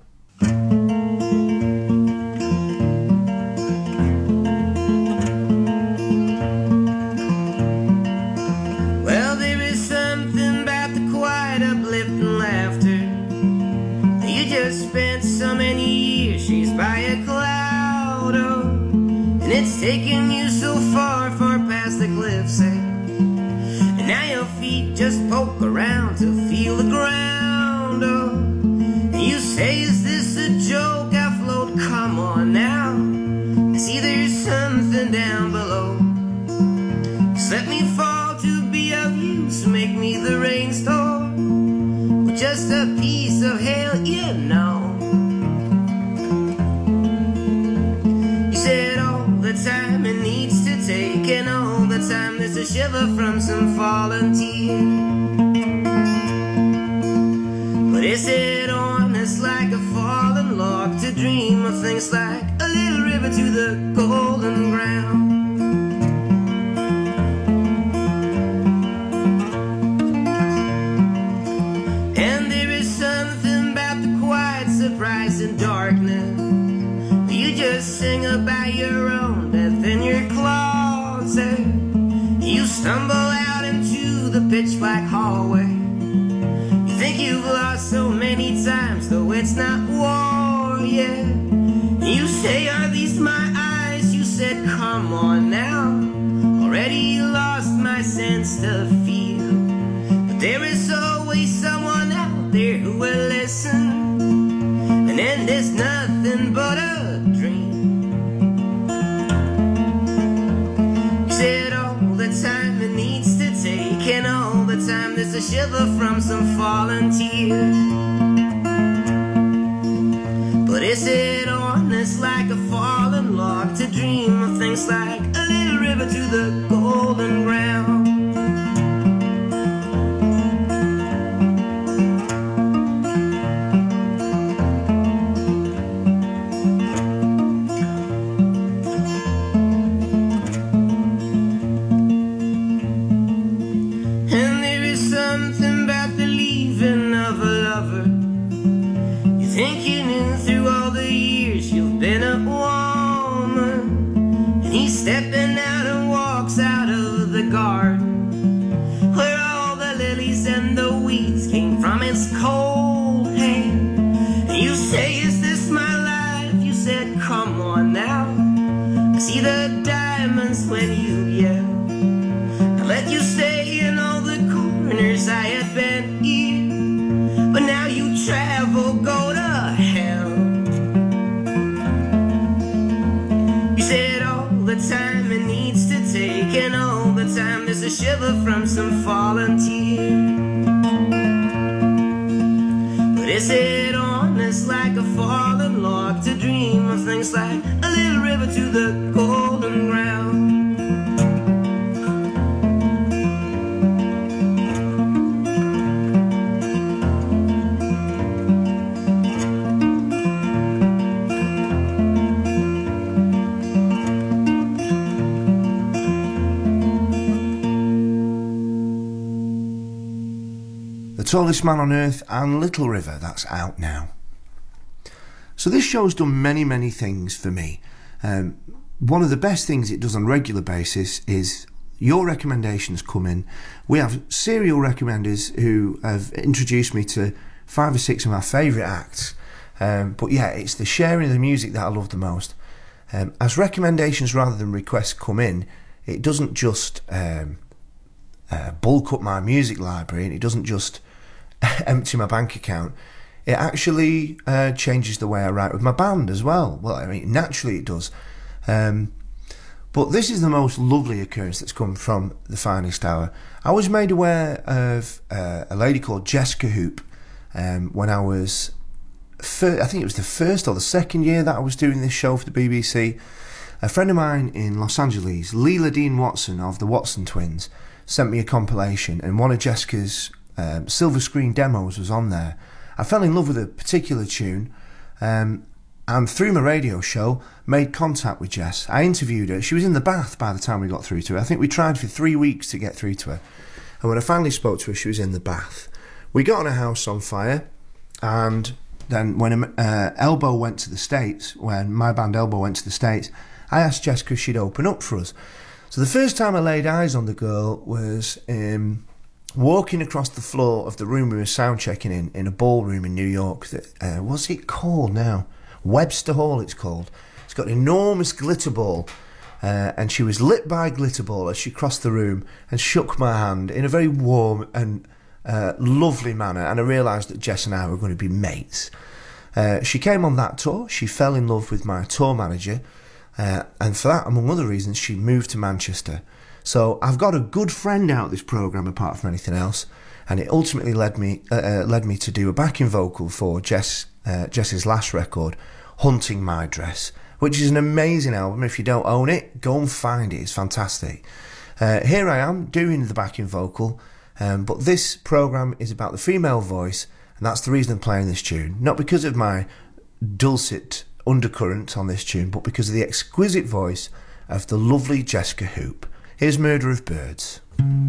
Well, there is something about the quiet, uplifting laughter. You just spent so many years chased by a cloud, oh, and it's taken you so far, far past the cliffs, eh? And now your feet just poke around to feel the ground, oh, and you say, is this a joke? I float, come on now. I see there's something down below. Just let me fall to be of use, make me the rainstorm, with just a piece of hell, you know. You said all the time it needs to take, and all the time there's a shiver from some fallen tear. But is it honest like a fallen log to dream of things like a little river to the golden ground? And there is something about the quiet surprise in darkness. You just sing about your own death in your closet. You stumble out into the pitch black hallway. You think you've lost so many times, though it's not war yet. You say, are these my eyes? You said, come on now. Already lost my sense to feel. But there is always someone out there who will listen. And then there's nothing but a dream. You said all the time it needs to take, and all the time there's a shiver from some fallen tear. But is it honest like a fallen log to dream of things like a little river to the golden ground? And there is something about the leaving of a lover. You think you knew through all the years you've been a woman, and he's stepping out and walks out of the garden where all the lilies and the weeds came from its cold hand. And you say, is this my life? You said, come on now. I see the diamonds when you yell. I let you stay in all the corners I had been in, but now you travel, go to hell. You said all the time it needs to take, and all the time there's a shiver from some fallen tear. But is it honest like a fallen log to dream of things like a little river to the golden ground? Tallest Man on Earth and Little River, that's out now. So this show's done many, many things for me. Um, one of the best things it does on a regular basis is your recommendations come in. We have serial recommenders who have introduced me to five or six of my favourite acts. Um, but yeah, it's the sharing of the music that I love the most. Um, as recommendations rather than requests come in, it doesn't just um, uh, bulk up my music library, and it doesn't just empty my bank account. It actually uh, changes the way I write with my band as well. Well, I mean, naturally it does. Um, but this is the most lovely occurrence that's come from the Finest Hour. I was made aware of uh, a lady called Jessica Hoop um, when I was, fir- I think it was the first or the second year that I was doing this show for the B B C. A friend of mine in Los Angeles, Leela Dean Watson of the Watson Twins, sent me a compilation, and one of Jessica's Um, silver screen demos was on there. I fell in love with a particular tune, um, and through my radio show made contact with Jess. I interviewed her. She was in the bath by the time we got through to her. I think we tried for three weeks to get through to her, and when I finally spoke to her, she was in the bath. We got on a house on fire, and then when uh, Elbow went to the States, when my band Elbow went to the States, I asked Jessica if she'd open up for us. So the first time I laid eyes on the girl was um, walking across the floor of the room we were sound checking in, in a ballroom in New York. That, uh, what's it called now? Webster Hall it's called. It's got an enormous glitter ball, uh, and she was lit by glitter ball as she crossed the room and shook my hand in a very warm and uh, lovely manner, and I realised that Jess and I were going to be mates. Uh, she came on that tour. She fell in love with my tour manager, uh, and for that, among other reasons, she moved to Manchester. So I've got a good friend out this programme apart from anything else, and it ultimately led me uh, uh, led me to do a backing vocal for Jess uh, Jess's last record, Hunting My Dress, which is an amazing album. If you don't own it, go and find it. It's fantastic. Uh, here I am doing the backing vocal, um, but this programme is about the female voice, and that's the reason I'm playing this tune. Not because of my dulcet undercurrent on this tune, but because of the exquisite voice of the lovely Jessica Hoop. Here's Murder of Birds.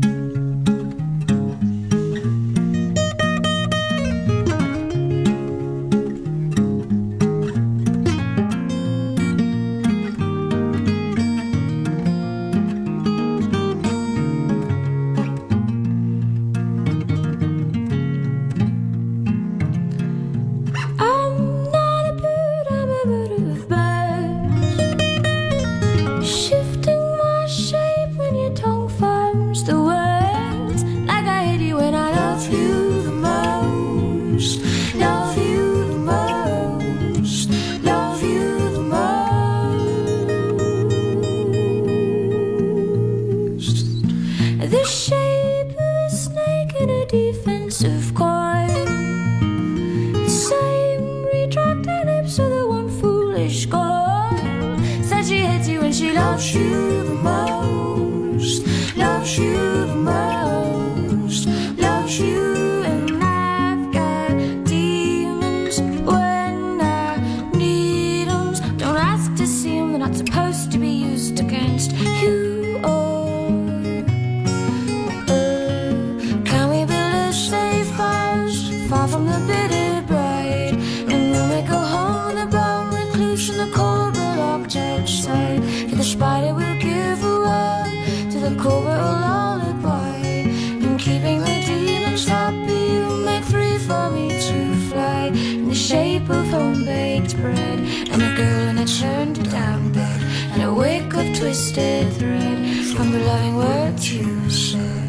Twisted thread from the loving words you said.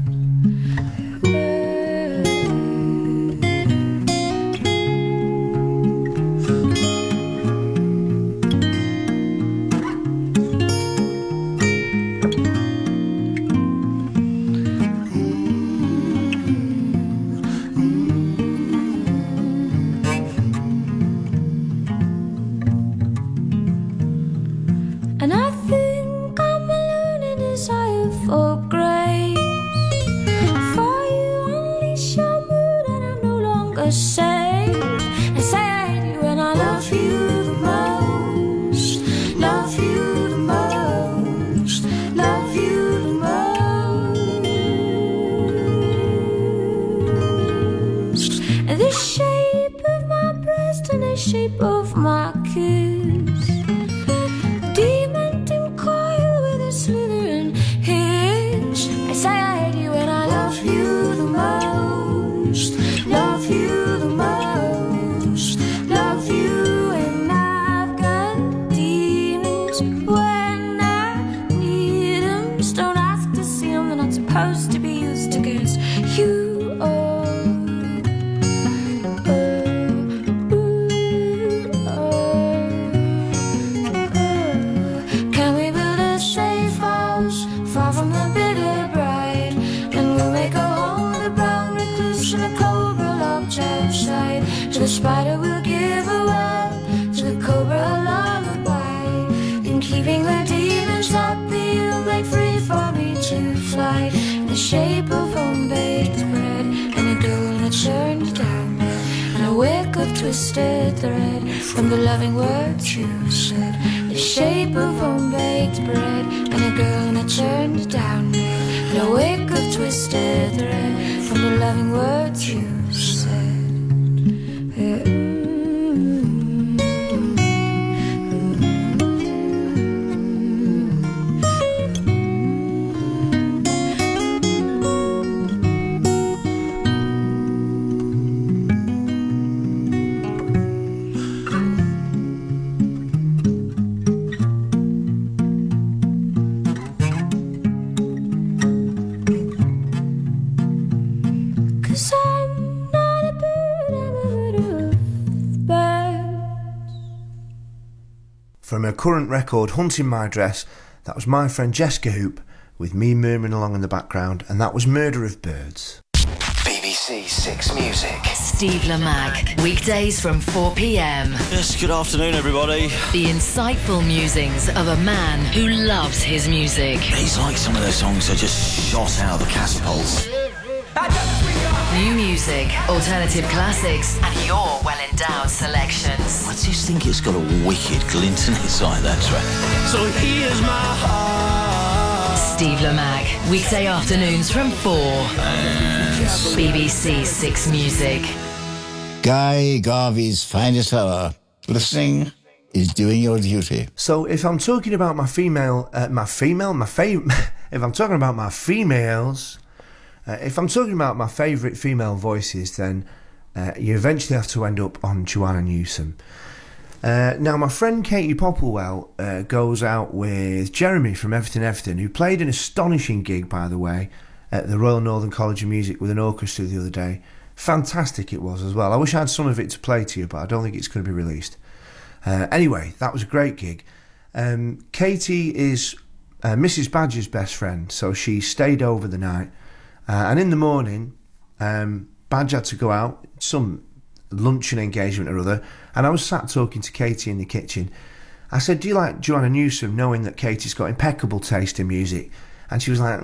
Twisted thread from the loving words you said. The shape of home-baked bread and a girl in a turned down bed. And a wick of twisted thread from the loving words you said. Yeah. From her current record, Hunting My Dress, that was my friend Jessica Hoop with me murmuring along in the background, and that was Murder of Birds. B B C Six Music. Steve Lamacq, weekdays from four p.m. Yes, good afternoon, everybody. The insightful musings of a man who loves his music. It's like some of their songs are just shot out of the catapults. New music, alternative classics, and your well-endowed selections. I just think it's got a wicked glint in its eye, that track. So here's my heart. Steve Lamacq, weekday afternoons from four. And B B C Six Music. Guy Garvey's finest hour. Listening is doing your duty. So if I'm talking about my female, uh, my female, my favorite, if I'm talking about my females, uh, if I'm talking about my favourite female voices, then uh, you eventually have to end up on Joanna Newsom. Uh, now, my friend Katie Popplewell uh, goes out with Jeremy from Everything Everything, who played an astonishing gig, by the way, at the Royal Northern College of Music with an orchestra the other day. Fantastic it was as well. I wish I had some of it to play to you, but I don't think it's going to be released. Uh, anyway, that was a great gig. Um, Katie is uh, Missus Badger's best friend, so she stayed over the night. Uh, and in the morning, um, Badge had to go out, some luncheon engagement or other, and I was sat talking to Katie in the kitchen. I said, do you like Joanna Newsom, knowing that Katie's got impeccable taste in music? And she was like,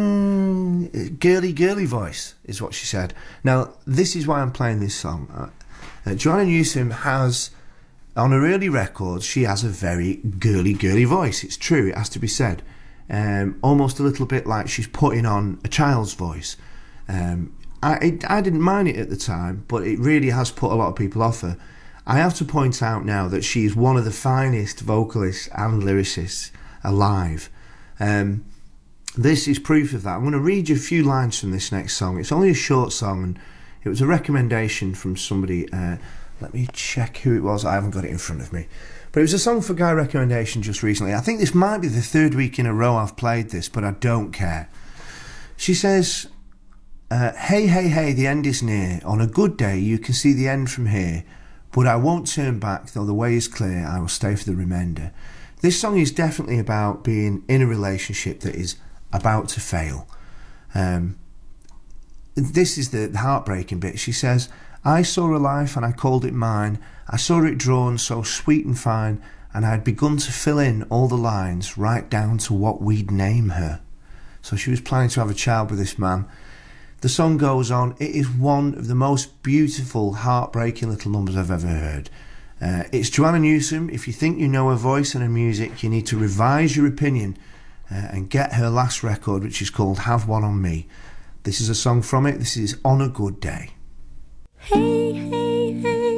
mm, girly, girly voice, is what she said. Now, this is why I'm playing this song. Uh, Joanna Newsom has, on her early records, she has a very girly, girly voice. It's true, it has to be said. Um, almost a little bit like she's putting on a child's voice. Um, I, it, I didn't mind it at the time, but it really has put a lot of people off her. I have to point out now that she is one of the finest vocalists and lyricists alive. Um, this is proof of that. I'm going to read you a few lines from this next song. It's only a short song, and it was a recommendation from somebody. Uh, let me check who it was. I haven't got it in front of me. But it was a song for Guy recommendation just recently. I think this might be the third week in a row I've played this, but I don't care. She says... Uh, hey, hey, hey, the end is near. On a good day, you can see the end from here. But I won't turn back, though the way is clear. I will stay for the remainder. This song is definitely about being in a relationship that is about to fail. Um, this is the heartbreaking bit. She says, I saw a life and I called it mine. I saw it drawn so sweet and fine, and I had begun to fill in all the lines right down to what we'd name her. So she was planning to have a child with this man. The song goes on. It is one of the most beautiful, heartbreaking little numbers I've ever heard. Uh, it's Joanna Newsom. If you think you know her voice and her music, you need to revise your opinion uh, and get her last record, which is called Have One On Me. This is a song from it. This is On a Good Day. Hey, hey,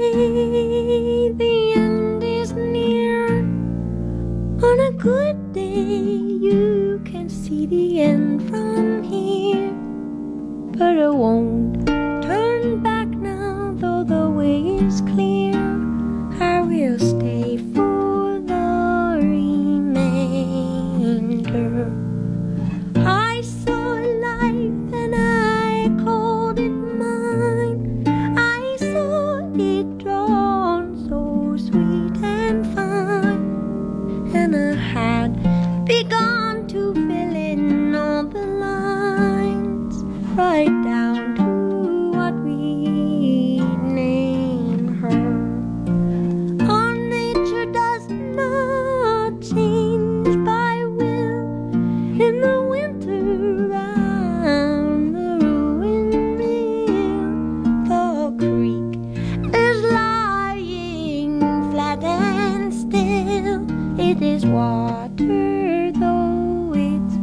hey, the end is near. On a good day, you can see the end from here. But I won't turn back now, though the way is clear. I will stay for the remainder. I saw life and I called it mine. I saw it drawn so sweet and fine, and I had begun to fill in all the lines right down to what we name her. Our nature does not change by will. In the winter round the ruined mill, the creek is lying flat and still. It is water though it's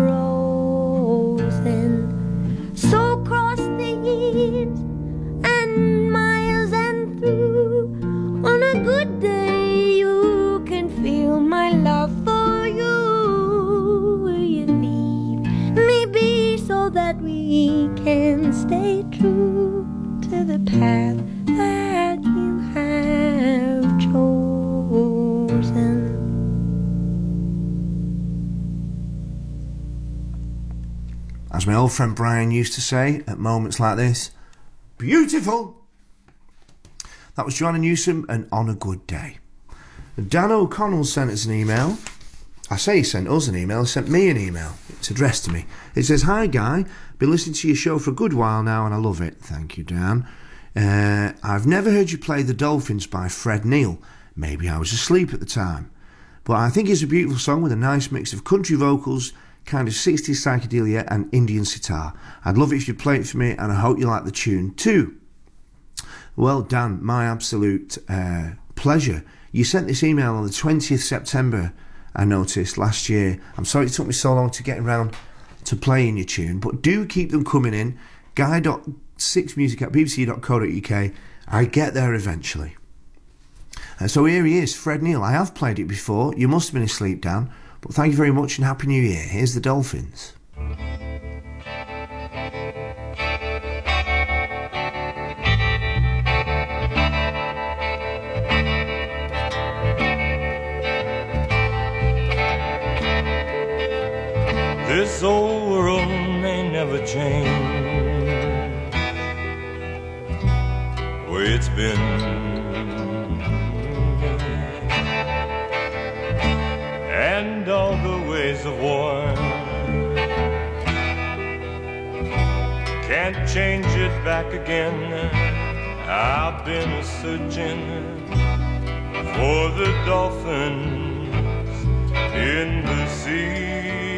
frozen. So cross the years and miles and through. On a good day you can feel my love for you. Will you leave me be so that we can stay true to the path that you have chosen? As my old friend Brian used to say at moments like this, beautiful! That was Joanna Newsom and On a Good Day. Dan O'Connell sent us an email I say he sent us an email, he sent me an email. It's addressed to me. It says, "Hi Guy, been listening to your show for a good while now and I love it." Thank you, Dan. Uh, I've never heard you play The Dolphins by Fred Neil. Maybe I was asleep at the time. But I think it's a beautiful song with a nice mix of country vocals, kind of sixties psychedelia and Indian sitar. I'd love it if you'd play it for me and I hope you like the tune too. Well, Dan, my absolute uh, pleasure. You sent this email on the twentieth of September, I noticed, last year. I'm sorry it took me so long to get around to playing your tune, but do keep them coming in. guy dot six music at b b c dot co dot u k. I get there eventually. Uh, so here he is, Fred Neil. I have played it before. You must have been asleep, Dan. But thank you very much and Happy New Year. Here's The Dolphins. This old world may never change the way it's been, and all the ways of war can't change it back again. I've been a searching for the dolphins in the sea.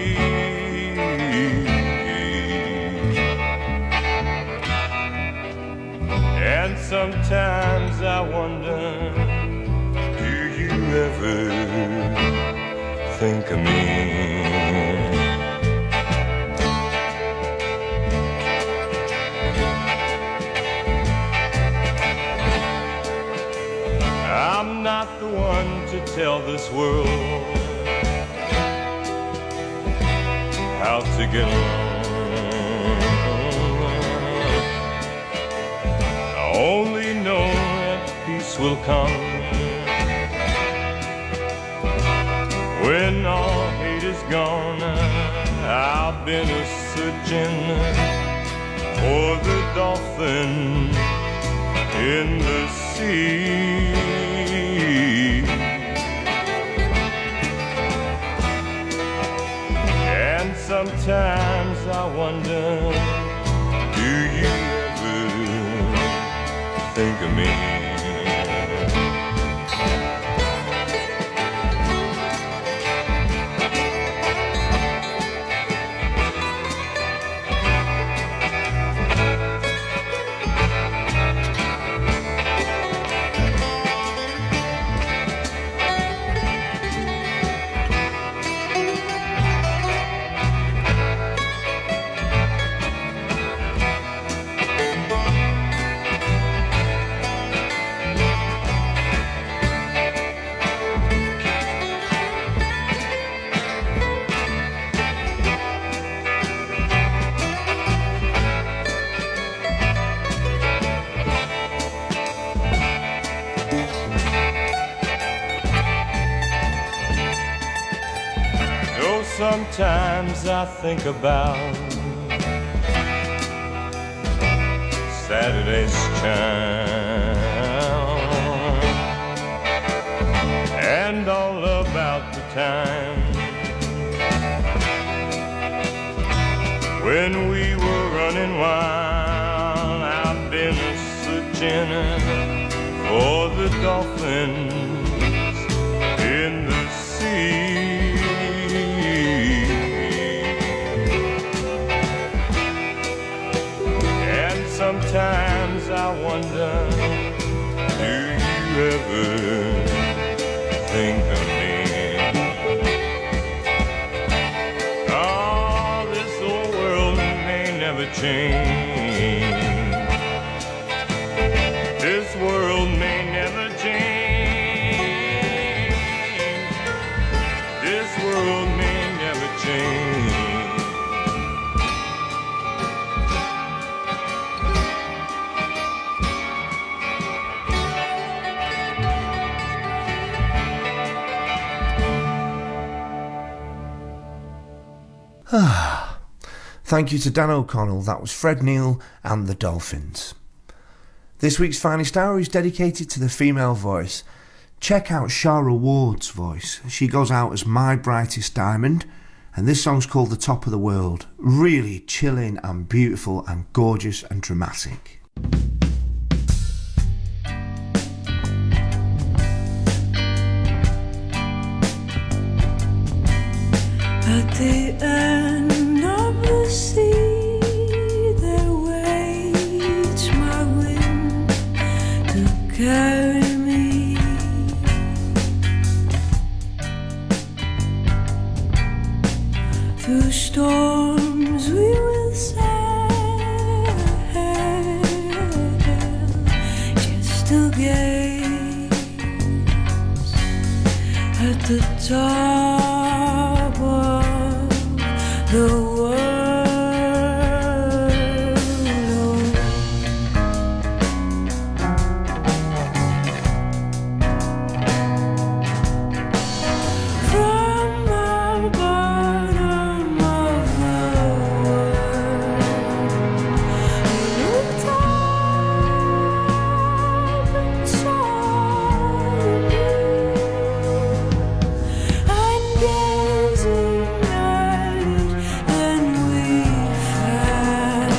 And sometimes I wonder, do you ever think of me? I'm not the one to tell this world how to get along. I only know that peace will come when all hate is gone. I've been a searching for the dolphin in the sea. And sometimes I wonder, do you ever think of me? Sometimes I think about Saturday's child and all about the time when we were running wild. I've been searching for the dolphins in the sea. Sometimes I wonder, do you ever think of me? Oh, this old world may never change. This world may never change. This world may never change. Thank you to Dan O'Connell. That was Fred Neil and the Dolphins. This week's finest hour is dedicated to the female voice, check out Shara Ward's voice. She goes out as My Brightest Diamond, and this song's called The Top of the World. Really chilling and beautiful and gorgeous and dramatic. At the end of the sea, there waits my wind to carry me. Through storms we will sail, just to gaze at the top of the world. From the bottom of the world, we looked up and saw you, and gazing at it, and we found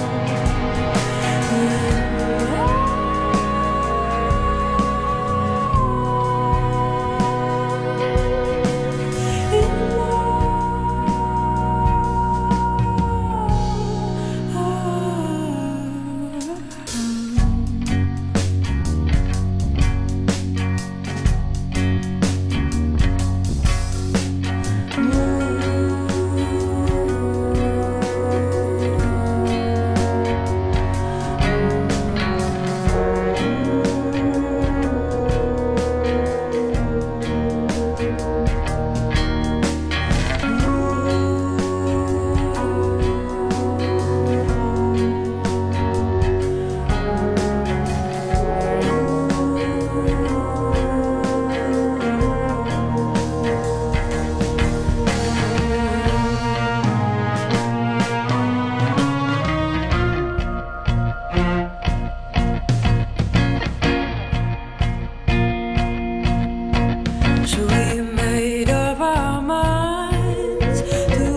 So we made up our minds to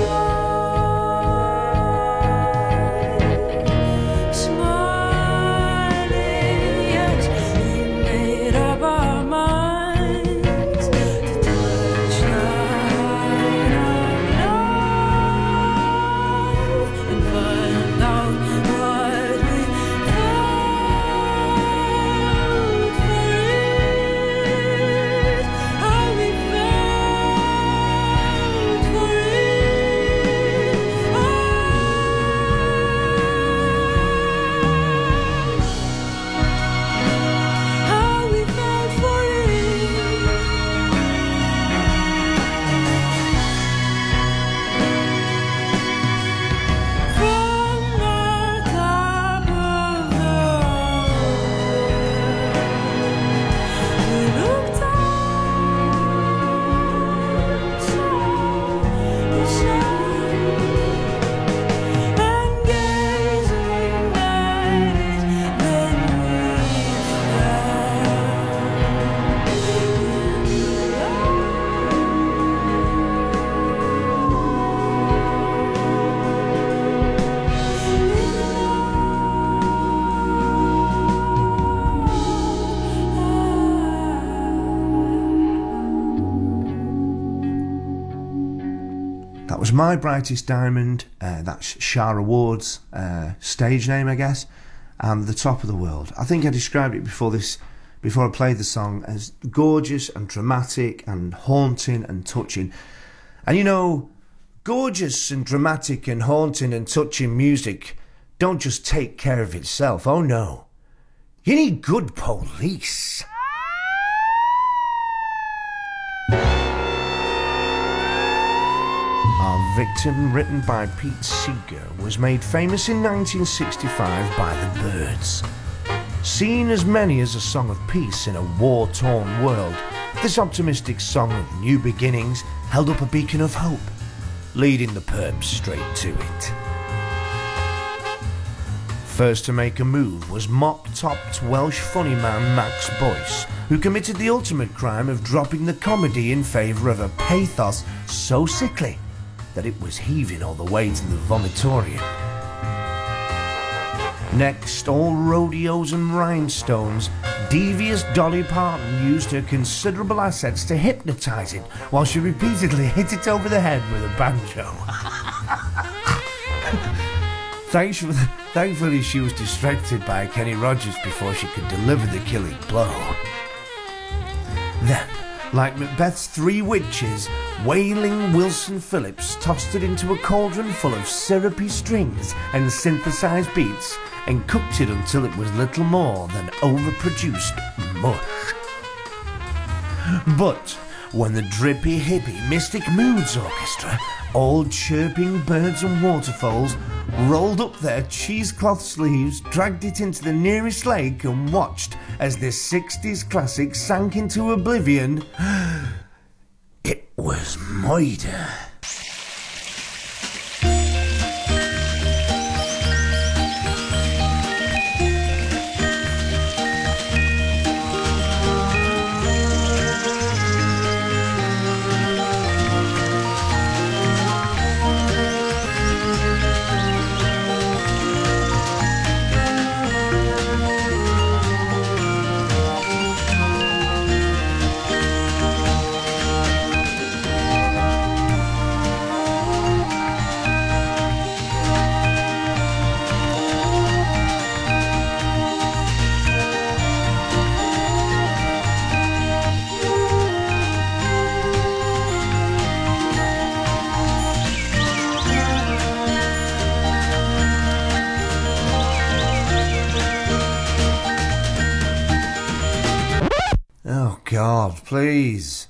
arrive, smiling, yes. We made up our minds to touch light of love and find out what we felt for it. How we felt for it. How we felt for it. From the top of the world, we looked up and saw the sun, and gazing at it, then we That was My Brightest Diamond. Uh, that's Shara Ward's uh, stage name, I guess, and The Top of the World. I think I described it before this, before I played the song, as gorgeous and dramatic and haunting and touching. And you know, gorgeous and dramatic and haunting and touching music don't just take care of itself. Oh no, you need good police. Our Victim, written by Pete Seeger, was made famous in nineteen sixty-five by the Byrds. Seen as many as a song of peace in a war-torn world, this optimistic song of new beginnings held up a beacon of hope, leading the perps straight to it. First to make a move was mop-topped Welsh funny man Max Boyce, who committed the ultimate crime of dropping the comedy in favour of a pathos so sickly that it was heaving all the way to the vomitorium. Next, all rodeos and rhinestones, devious Dolly Parton used her considerable assets to hypnotise it while she repeatedly hit it over the head with a banjo. Thankfully, thankfully, she was distracted by Kenny Rogers before she could deliver the killing blow. Then, like Macbeth's three witches, wailing Wilson Phillips tossed it into a cauldron full of syrupy strings and synthesized beats and cooked it until it was little more than overproduced mush. But when the drippy hippie Mystic Moods Orchestra, all chirping birds and waterfalls, rolled up their cheesecloth sleeves, dragged it into the nearest lake and watched as this sixties classic sank into oblivion, it was murder. God, please.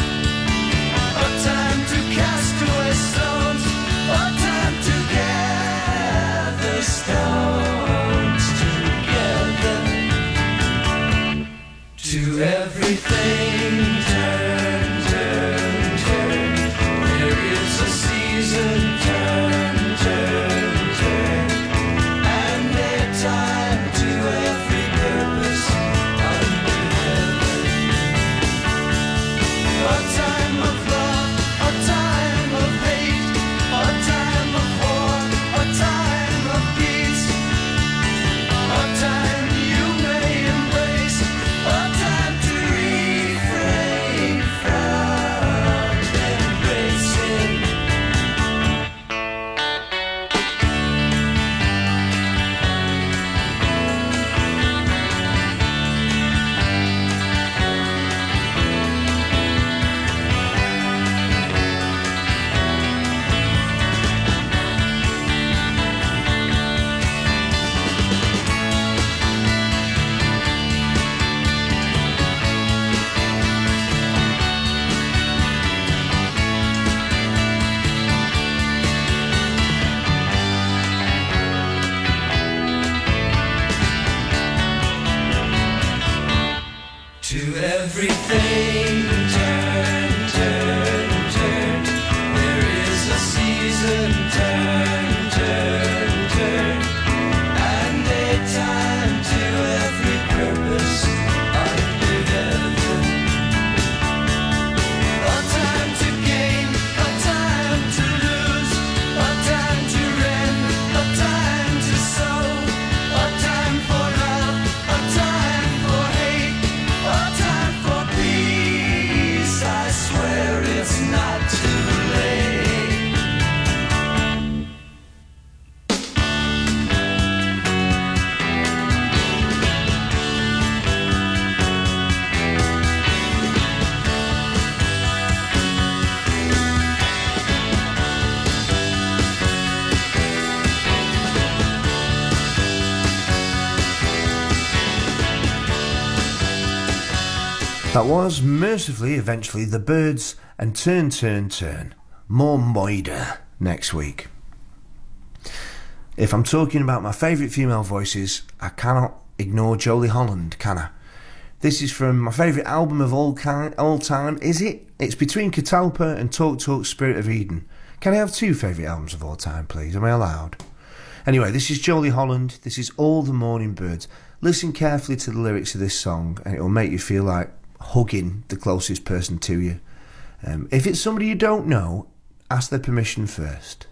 Time to cast away stones, or time to get That was, mercifully, eventually, The Byrds and Turn, Turn, Turn. More Moida next week. If I'm talking about my favourite female voices, I cannot ignore Jolie Holland, can I? This is from my favourite album of all, kind, all time, is it? It's between Catalpa and Talk Talk Spirit of Eden. Can I have two favourite albums of all time, please? Am I allowed? Anyway, this is Jolie Holland. This is All the Morning Birds. Listen carefully to the lyrics of this song and it will make you feel like hugging the closest person to you. Um, if it's somebody you don't know, ask their permission first.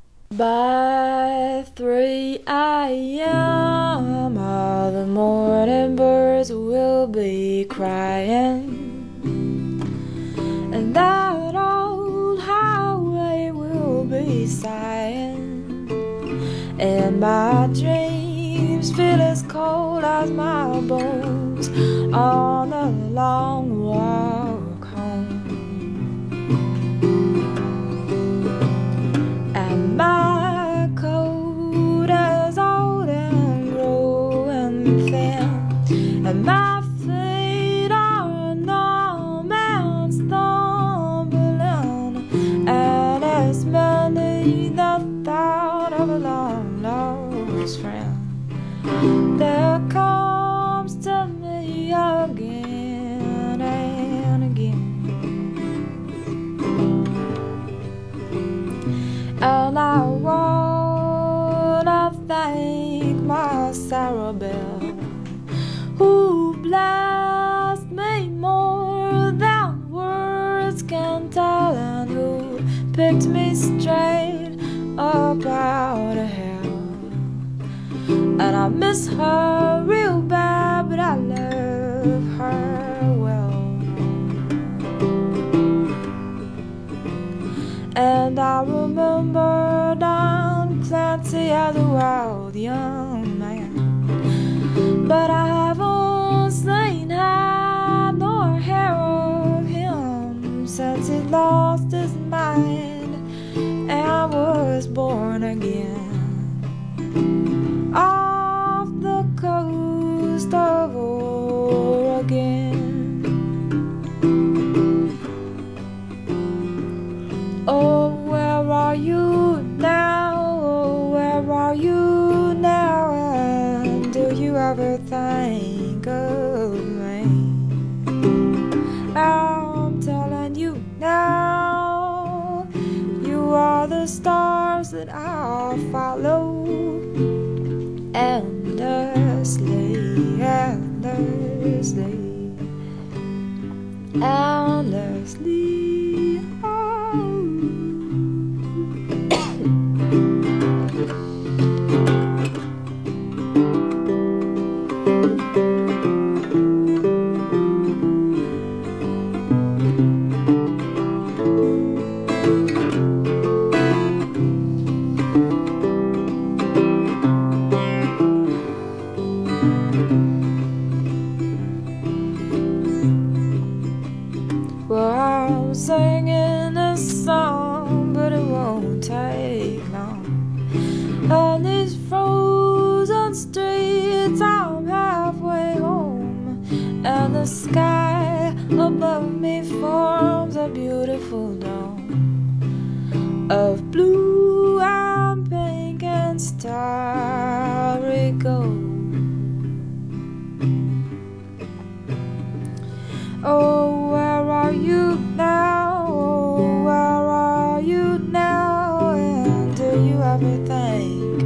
By three a.m. all the morning birds will be crying, and that old highway will be sighing, and my dreams feel as cold as my bones on the long walk home. And my coat is old and growing thin, and my feet are numb and stumbling, and it's mainly the thought of a long lost friend that comes to me again and again. And I wanna thank my Sarah Bell, who blessed me more than words can tell, and who picked me straight up out of hell. And I miss her real bad, but I love her well. And I remember Don Clancy as a wild young man, but I haven't seen head nor hair of him since he lost his mind and was born again off the coast of Oregon. Oh, where are you now? Oh, where are you now? And do you ever think of me? I'm telling you now, you are the stars that I'll follow endlessly, endlessly, endlessly. Singing this song, but it won't take long. On these frozen streets, I'm halfway home, and the sky above me forms a beautiful dome of blue and pink and starry gold. Oh, where are you now? Oh, where are you now? And do you ever think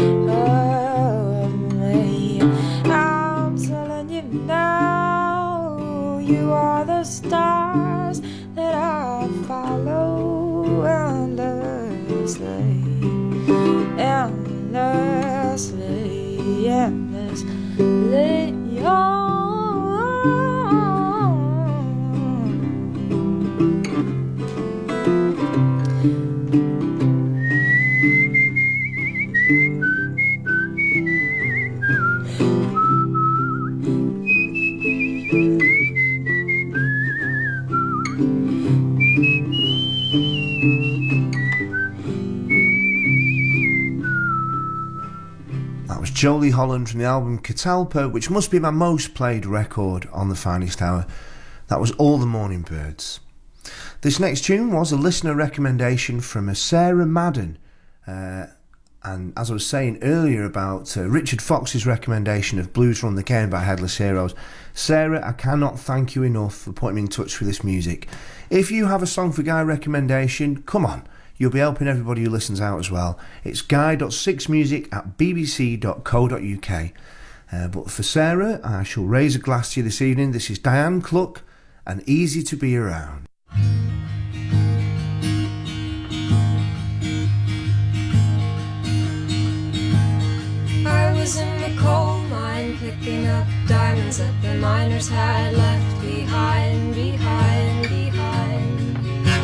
of me? I'm telling you now, you are the stars that I follow endlessly, endlessly, endlessly. Oh. Jolie Holland from the album Catalpa, which must be my most played record on the Finest Hour. That was All the Morning Birds. This next tune was a listener recommendation from a Sarah Madden. Uh, and as I was saying earlier about uh, Richard Fox's recommendation of Blues Run the Cane by Headless Heroes, Sarah, I cannot thank you enough for putting me in touch with this music. If you have a Song for Guy recommendation, come on, you'll be helping everybody who listens out as well. It's guy dot six music at b b c dot co dot u k. Uh, but for Sarah, I shall raise a glass to you this evening. This is Diane Cluck and Easy to Be Around. I was in the coal mine picking up diamonds that the miners had left behind, behind, behind.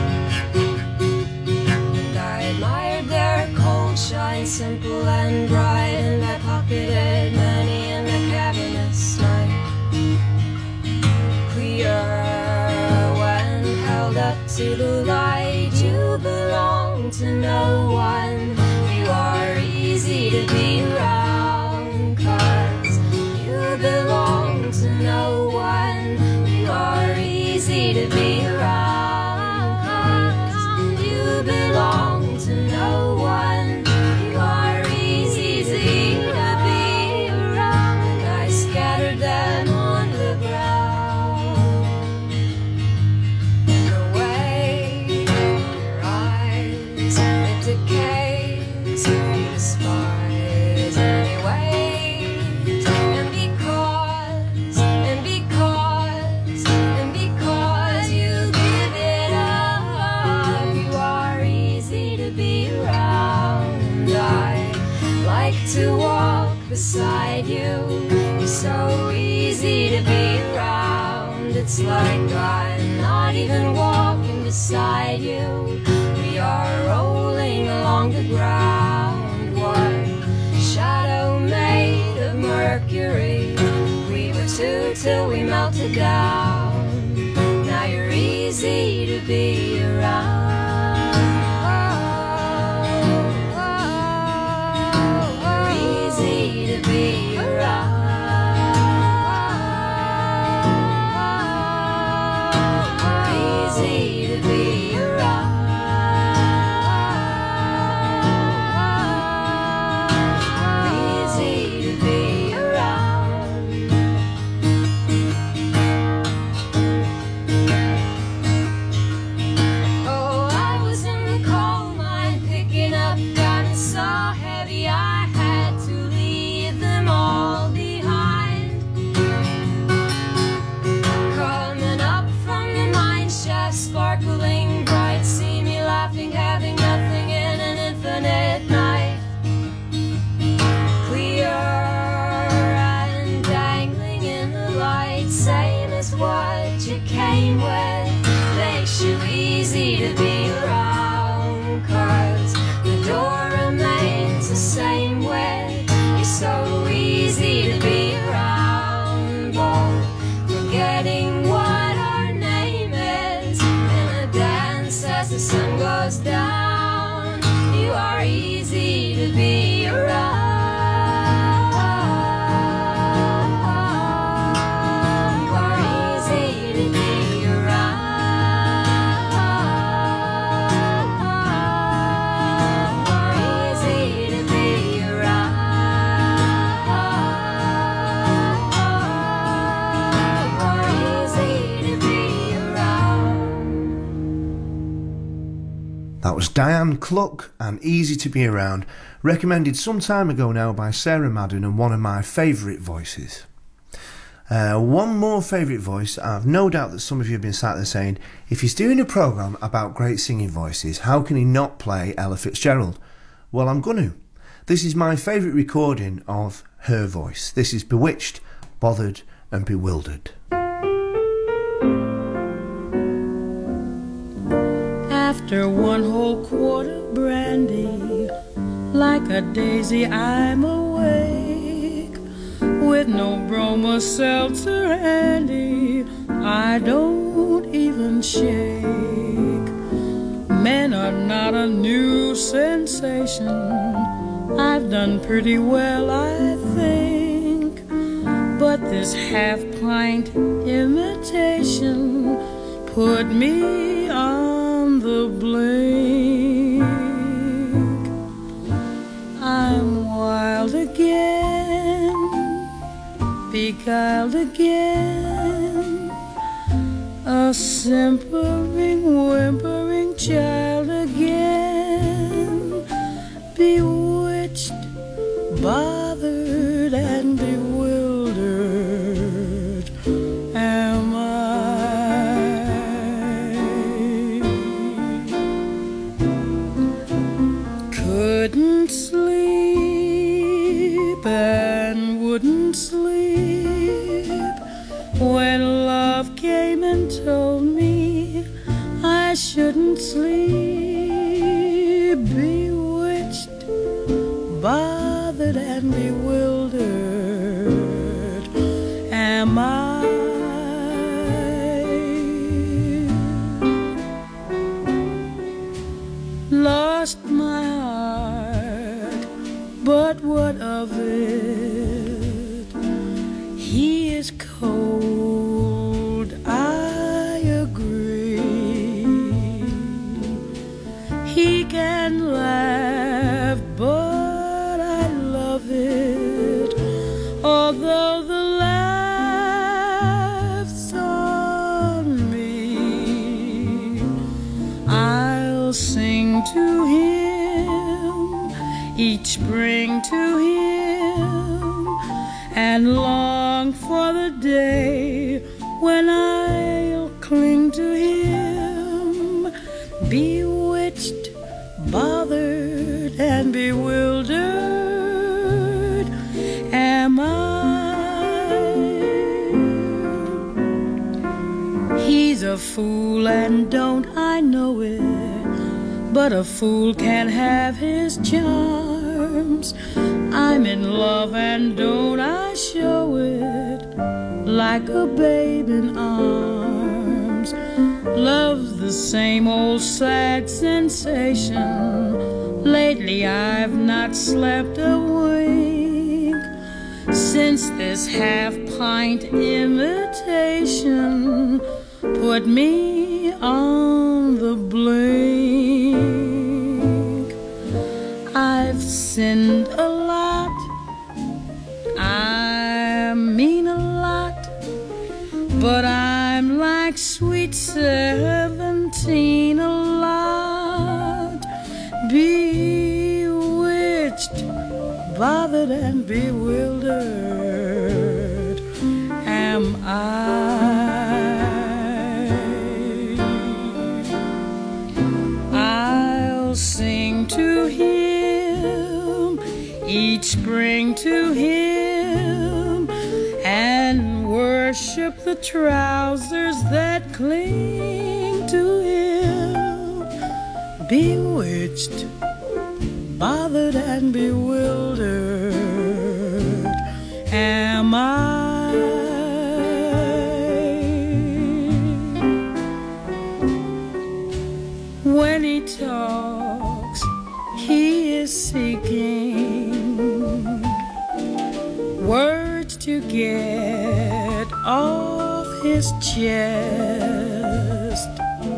And I admired their coal shine, simple and bright, and I pocketed many in the cavernous night. Clear when held up to the light, you belong to no one. You are easy to be around, 'cause you belong to no one. You are easy to be around, 'cause you belong to no one. You are easy to be around. I scattered them on the ground. The way your eyes, it decays, you despise anyway. And because, and because, and because you give it up, you are easy to be around. I like to walk beside you, you're so easy to be around. It's like I'm not even walking beside you, we are rolling along the ground. One shadow made of mercury, we were two till we melted down. Now you're easy to be around. You're easy to be around. You're easy to be around. Easy to be around. Oh, I was in the coal mine picking up diamonds so heavy I had to leave them all behind. Coming up from the mine shaft, sparkling bright, see me laughing, having nothing in an infinite night. Clear and dangling in the light, same as what you came with, makes you easy to be around, 'cause the door remains the same way. You're so easy to be around, both forgetting what our name is in a dance as the sun goes down. You are easy to be around. You are easy to be around. You are easy to be around. You are easy to be around. That was Diane Cluck and Easy to Be Around, recommended some time ago now by Sarah Madden and one of my favourite voices. Uh, one more favourite voice. I've no doubt that some of you have been sat there saying, if he's doing a programme about great singing voices, how can he not play Ella Fitzgerald? Well, I'm going to. This is my favourite recording of her voice. This is Bewitched, Bothered and Bewildered. After one whole quart of brandy, like a daisy I'm awake, with no broma seltzer handy, I don't even shake. Men are not a new sensation, I've done pretty well I think, but but this half-pint imitation put me on the blink. I'm wild again, beguiled again, a simpering, whimpering child again, bewitched, bothered and bewildered am I. Couldn't sleep and wouldn't sleep when love came and told me I shouldn't sleep, bewitched, bothered and bewildered am I. Lost my heart, but what of it? He is cold, I agree. He can laugh, but I love it, although the laugh's on me. I'll sing to him, each spring to him, and long for the day when I'll cling to him, bewitched, bothered and bewildered am I. He's a fool and don't I know it, but a fool can have his charms. I'm in love and don't I show it, like a babe in arms. Love's the same old sad sensation. Lately I've not slept a wink since this half-pint imitation put me on the blink. I've sinned a lot, I mean a lot, but I'm like sweet seventeen a lot, bewitched, bothered and bewildered am I. I'll sing to him, each spring to him, and worship the trousers that cling to him, bewitched, bothered and bewildered am I. When he talks, he is seeking words to get off his chest,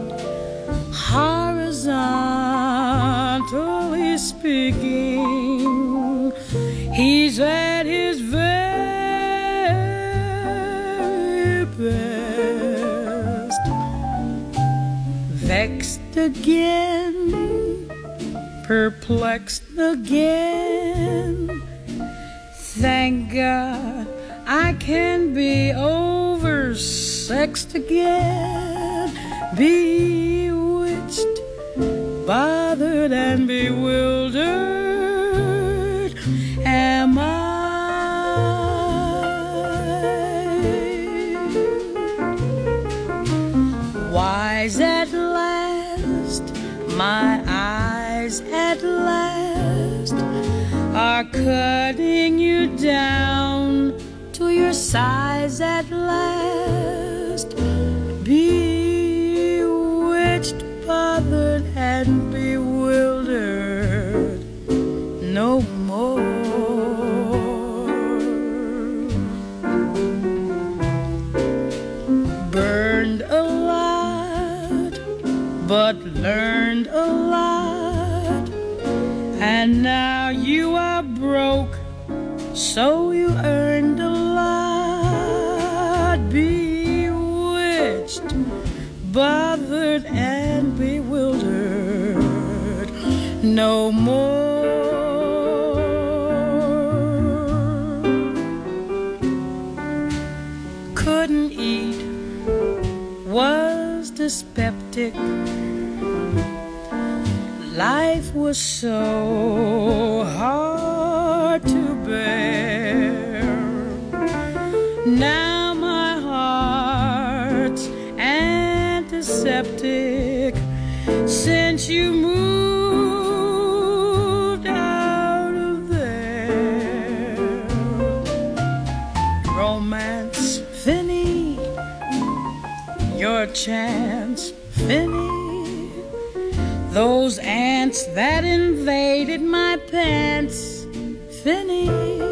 horizontally speaking. He's at his very best, vexed again, perplexed again. Thank God I can be oversexed again, bewitched, bothered and bewildered am I. Wise at last, my eyes at last are cutting you down to your size at last, bewitched, bothered and bewildered no more. earned a lot, and now you are broke, so you earned a lot. Bewitched, bothered, and bewildered, no more. Couldn't eat, was dyspeptic. Life was so hard to bear. Now my heart's antiseptic since you moved out of there. Romance, Finny, your chance, Finny. Those ants that invaded my pants, Finny.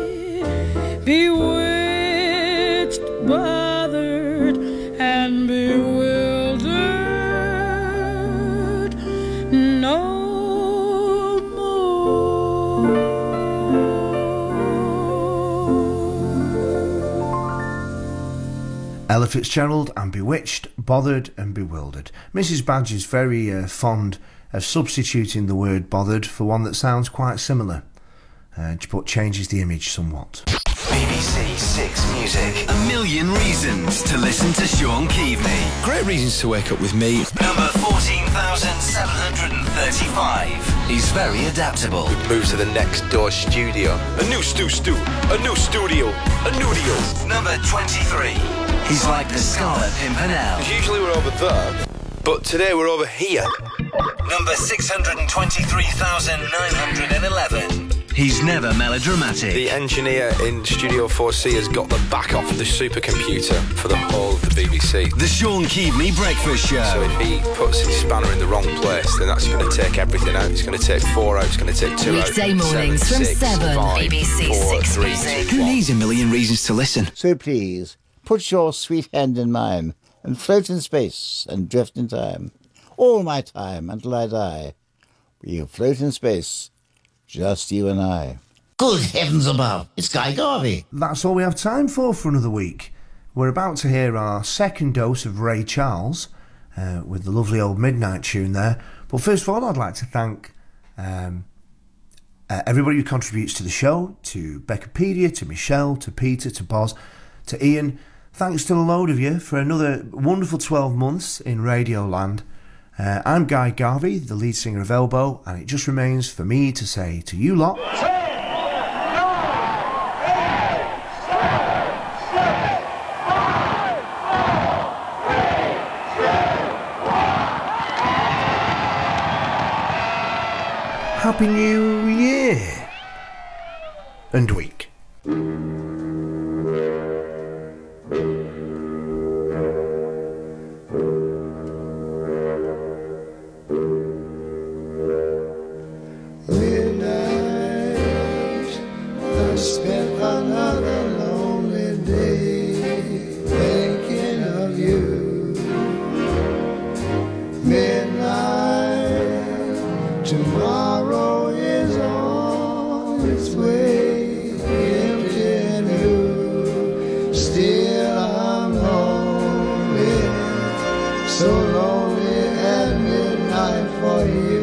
Bewitched, bothered, and bewildered, no more. Ella Fitzgerald and Bewitched, Bothered and Bewildered. Missus Badge is very uh, fond of substituting the word bothered for one that sounds quite similar, uh, but changes the image somewhat. B B C Six Music. A million reasons to listen to Sean Keaveney. Great reasons to wake up with me. Number fourteen thousand seven hundred thirty-five. He's very adaptable. Move to the next door studio. A new stu stu. A new studio. A new deal. Number twenty-three. He's like the Scarlet Pimpernel. Usually we're over there, but today we're over here. Number six hundred twenty-three thousand nine hundred eleven. He's never melodramatic. The engineer in Studio four C has got the back off the supercomputer for the whole of the B B C. The Sean Keaveney Breakfast Show. So if he puts his spanner in the wrong place, then that's going to take everything out. It's going to take four out, it's going to take two Weekday out. mornings seven, from six, seven. five, B B C four, Six three, Music. two, Who one. needs a million reasons to listen? So please, put your sweet hand in mine and float in space and drift in time. All my time until I die. We'll float in space, just you and I. Good heavens above, it's Guy Garvey. That's all we have time for for another week. We're about to hear our second dose of Ray Charles uh, with the lovely old Midnight tune there. But first of all, I'd like to thank um, uh, everybody who contributes to the show, to Beccapedia, to Michelle, to Peter, to Boz, to Ian. Thanks to a load of you for another wonderful twelve months in Radio Land. Uh, I'm Guy Garvey, the lead singer of Elbow, and it just remains for me to say to you lot... Happy New Year and week. Midnight, I spent another lonely day thinking of you. Midnight, tomorrow is on its way, empty and blue. Still I'm lonely, so lonely at midnight for you.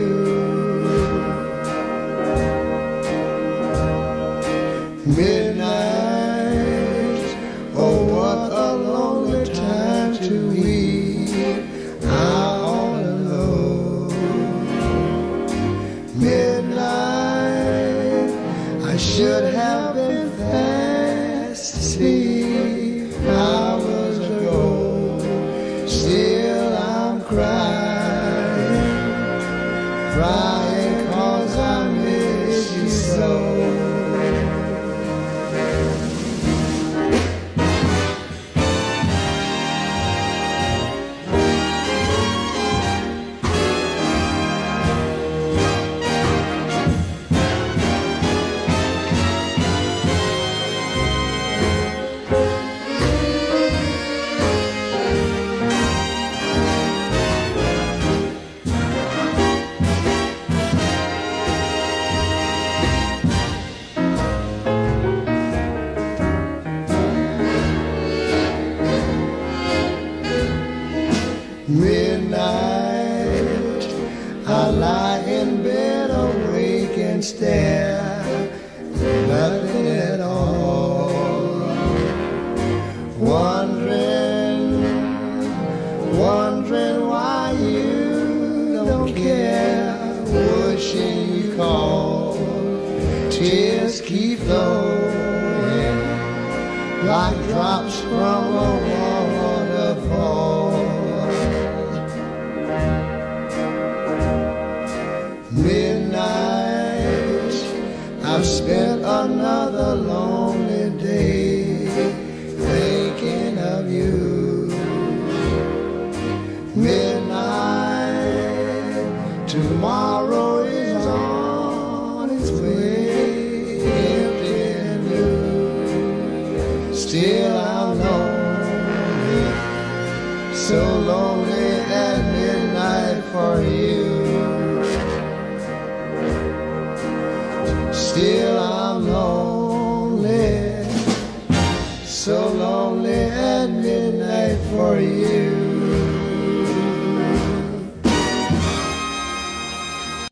Midnight, oh what a lonely time to weep. I ought to know. Midnight, I should have been fast asleep hours ago. Still I'm crying, crying 'cause I miss you so. lie in bed awake and stare, nothing at all. Wondering, wondering why you don't care, wishing you called. Tears keep flowing like drops from a waterfall. Midnight, I've spent another lonely day thinking of you. Midnight, tomorrow